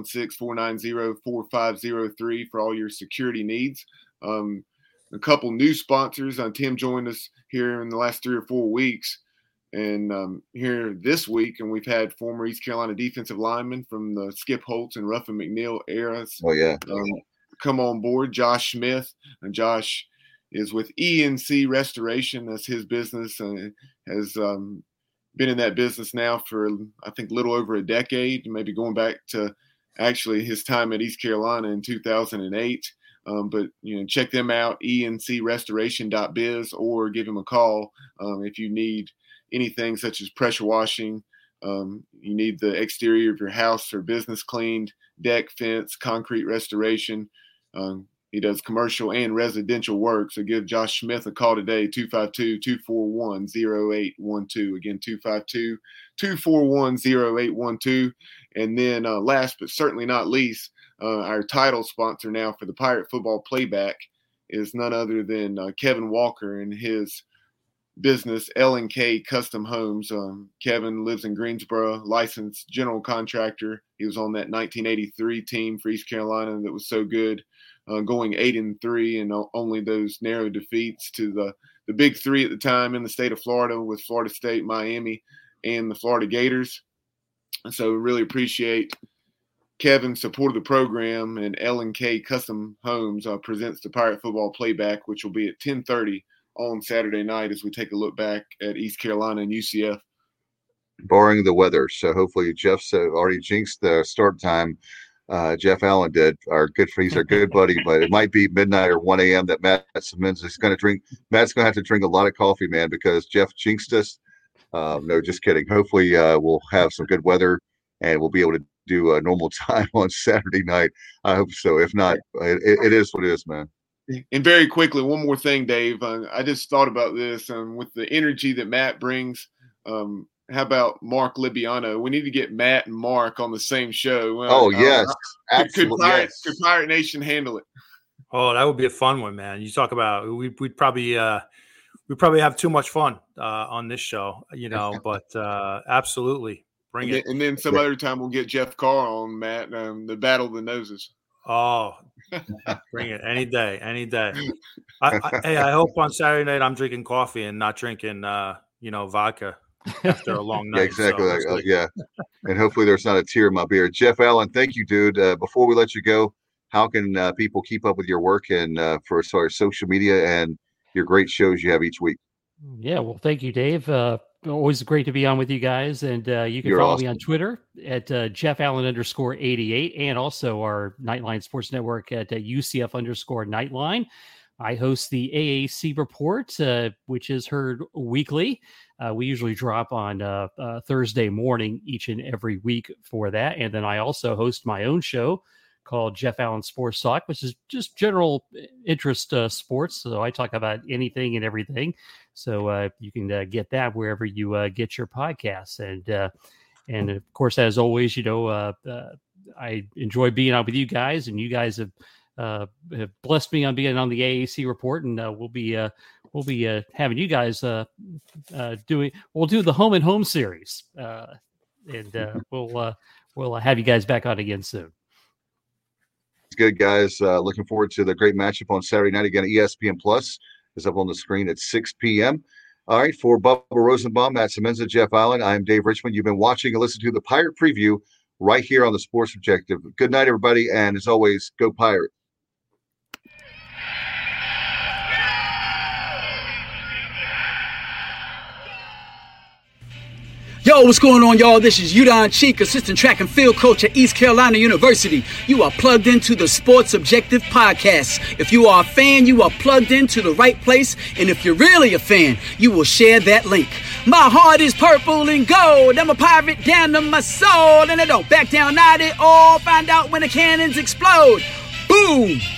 716-490-4503 for all your security needs. A couple new sponsors. Tim joined us here in the last 3 or 4 weeks. And here this week, and we've had former East Carolina defensive linemen from the Skip Holtz and Ruffin McNeill eras. Oh, yeah. Come on board. Josh Smith. And Josh is with ENC Restoration. That's his business, and has been in that business now for, I think, a little over a decade, maybe going back to actually his time at East Carolina in 2008. But, check them out, encrestoration.biz, or give him a call if you need anything such as pressure washing. You need the exterior of your house or business cleaned, deck, fence, concrete restoration. He does commercial and residential work. So give Josh Smith a call today, 252-241-0812. Again, 252-241-0812. And then last but certainly not least, our title sponsor now for the Pirate Football Playback is none other than Kevin Walker and his business, L&K Custom Homes. Kevin lives in Greensboro, licensed general contractor. He was on that 1983 team for East Carolina that was so good, going 8-3, and only those narrow defeats to the big three at the time in the state of Florida with Florida State, Miami, and the Florida Gators. So really appreciate Kevin's support of the program, and L&K Custom Homes presents the Pirate Football Playback, which will be at 10:30 on Saturday night as we take a look back at East Carolina and UCF. Barring the weather. So hopefully Jeff's already jinxed the start time. Jeff Allen did. He's our good buddy, but it might be midnight or 1 a.m. that Matt Simmons is going to drink. Matt's going to have to drink a lot of coffee, man, because Jeff jinxed us. No, just kidding. Hopefully we'll have some good weather and we'll be able to do a normal time on Saturday night. I hope so. If not, it is what it is, man. And very quickly, one more thing, Dave. I just thought about this with the energy that Matt brings. How about Mark Libiano? We need to get Matt and Mark on the same show. Yes. Absolutely. Could Pirate Nation handle it? Oh, that would be a fun one, man. You talk about we'd probably have too much fun on this show, but absolutely bring it. And then some other time we'll get Jeff Carr on, Matt, the Battle of the Noses. Oh, bring it any day. I hope on Saturday night I'm drinking coffee and not drinking, vodka after a long night. Yeah, exactly. So and hopefully there's not a tear in my beer. Jeff Allen, thank you, dude. Before we let you go, how can people keep up with your work and for social media and your great shows you have each week? Yeah, well, thank you, Dave. Always great to be on with you guys. And you can follow me on Twitter at JeffAllen_88 and also our Nightline Sports Network at UCF_Nightline. I host the AAC Report, which is heard weekly. We usually drop on Thursday morning each and every week for that. And then I also host my own show called Jeff Allen Sports Talk, which is just general interest sports. So I talk about anything and everything. So you can get that wherever you get your podcasts. And of course, as always, I enjoy being out with you guys, and you guys have blessed me on being on the AAC Report, and we'll be having you guys we'll do the Home and Home series, and we'll have you guys back on again soon. Good, guys. Looking forward to the great matchup on Saturday night. Again, ESPN Plus is up on the screen at 6 p.m. All right, for Bubba Rosenbaum, Matt Semenza, Jeff Allen, I'm Dave Richmond. You've been watching and listening to the Pirate Preview right here on the Sports Objective. Good night, everybody, and as always, go Pirate. Yo, what's going on, y'all? This is Udon Cheek, assistant track and field coach at East Carolina University. You are plugged into the Sports Objective podcast. If you are a fan, you are plugged into the right place. And if you're really a fan, you will share that link. My heart is purple and gold. I'm a pirate down to my soul. And I don't back down, not at all. Find out when the cannons explode. Boom!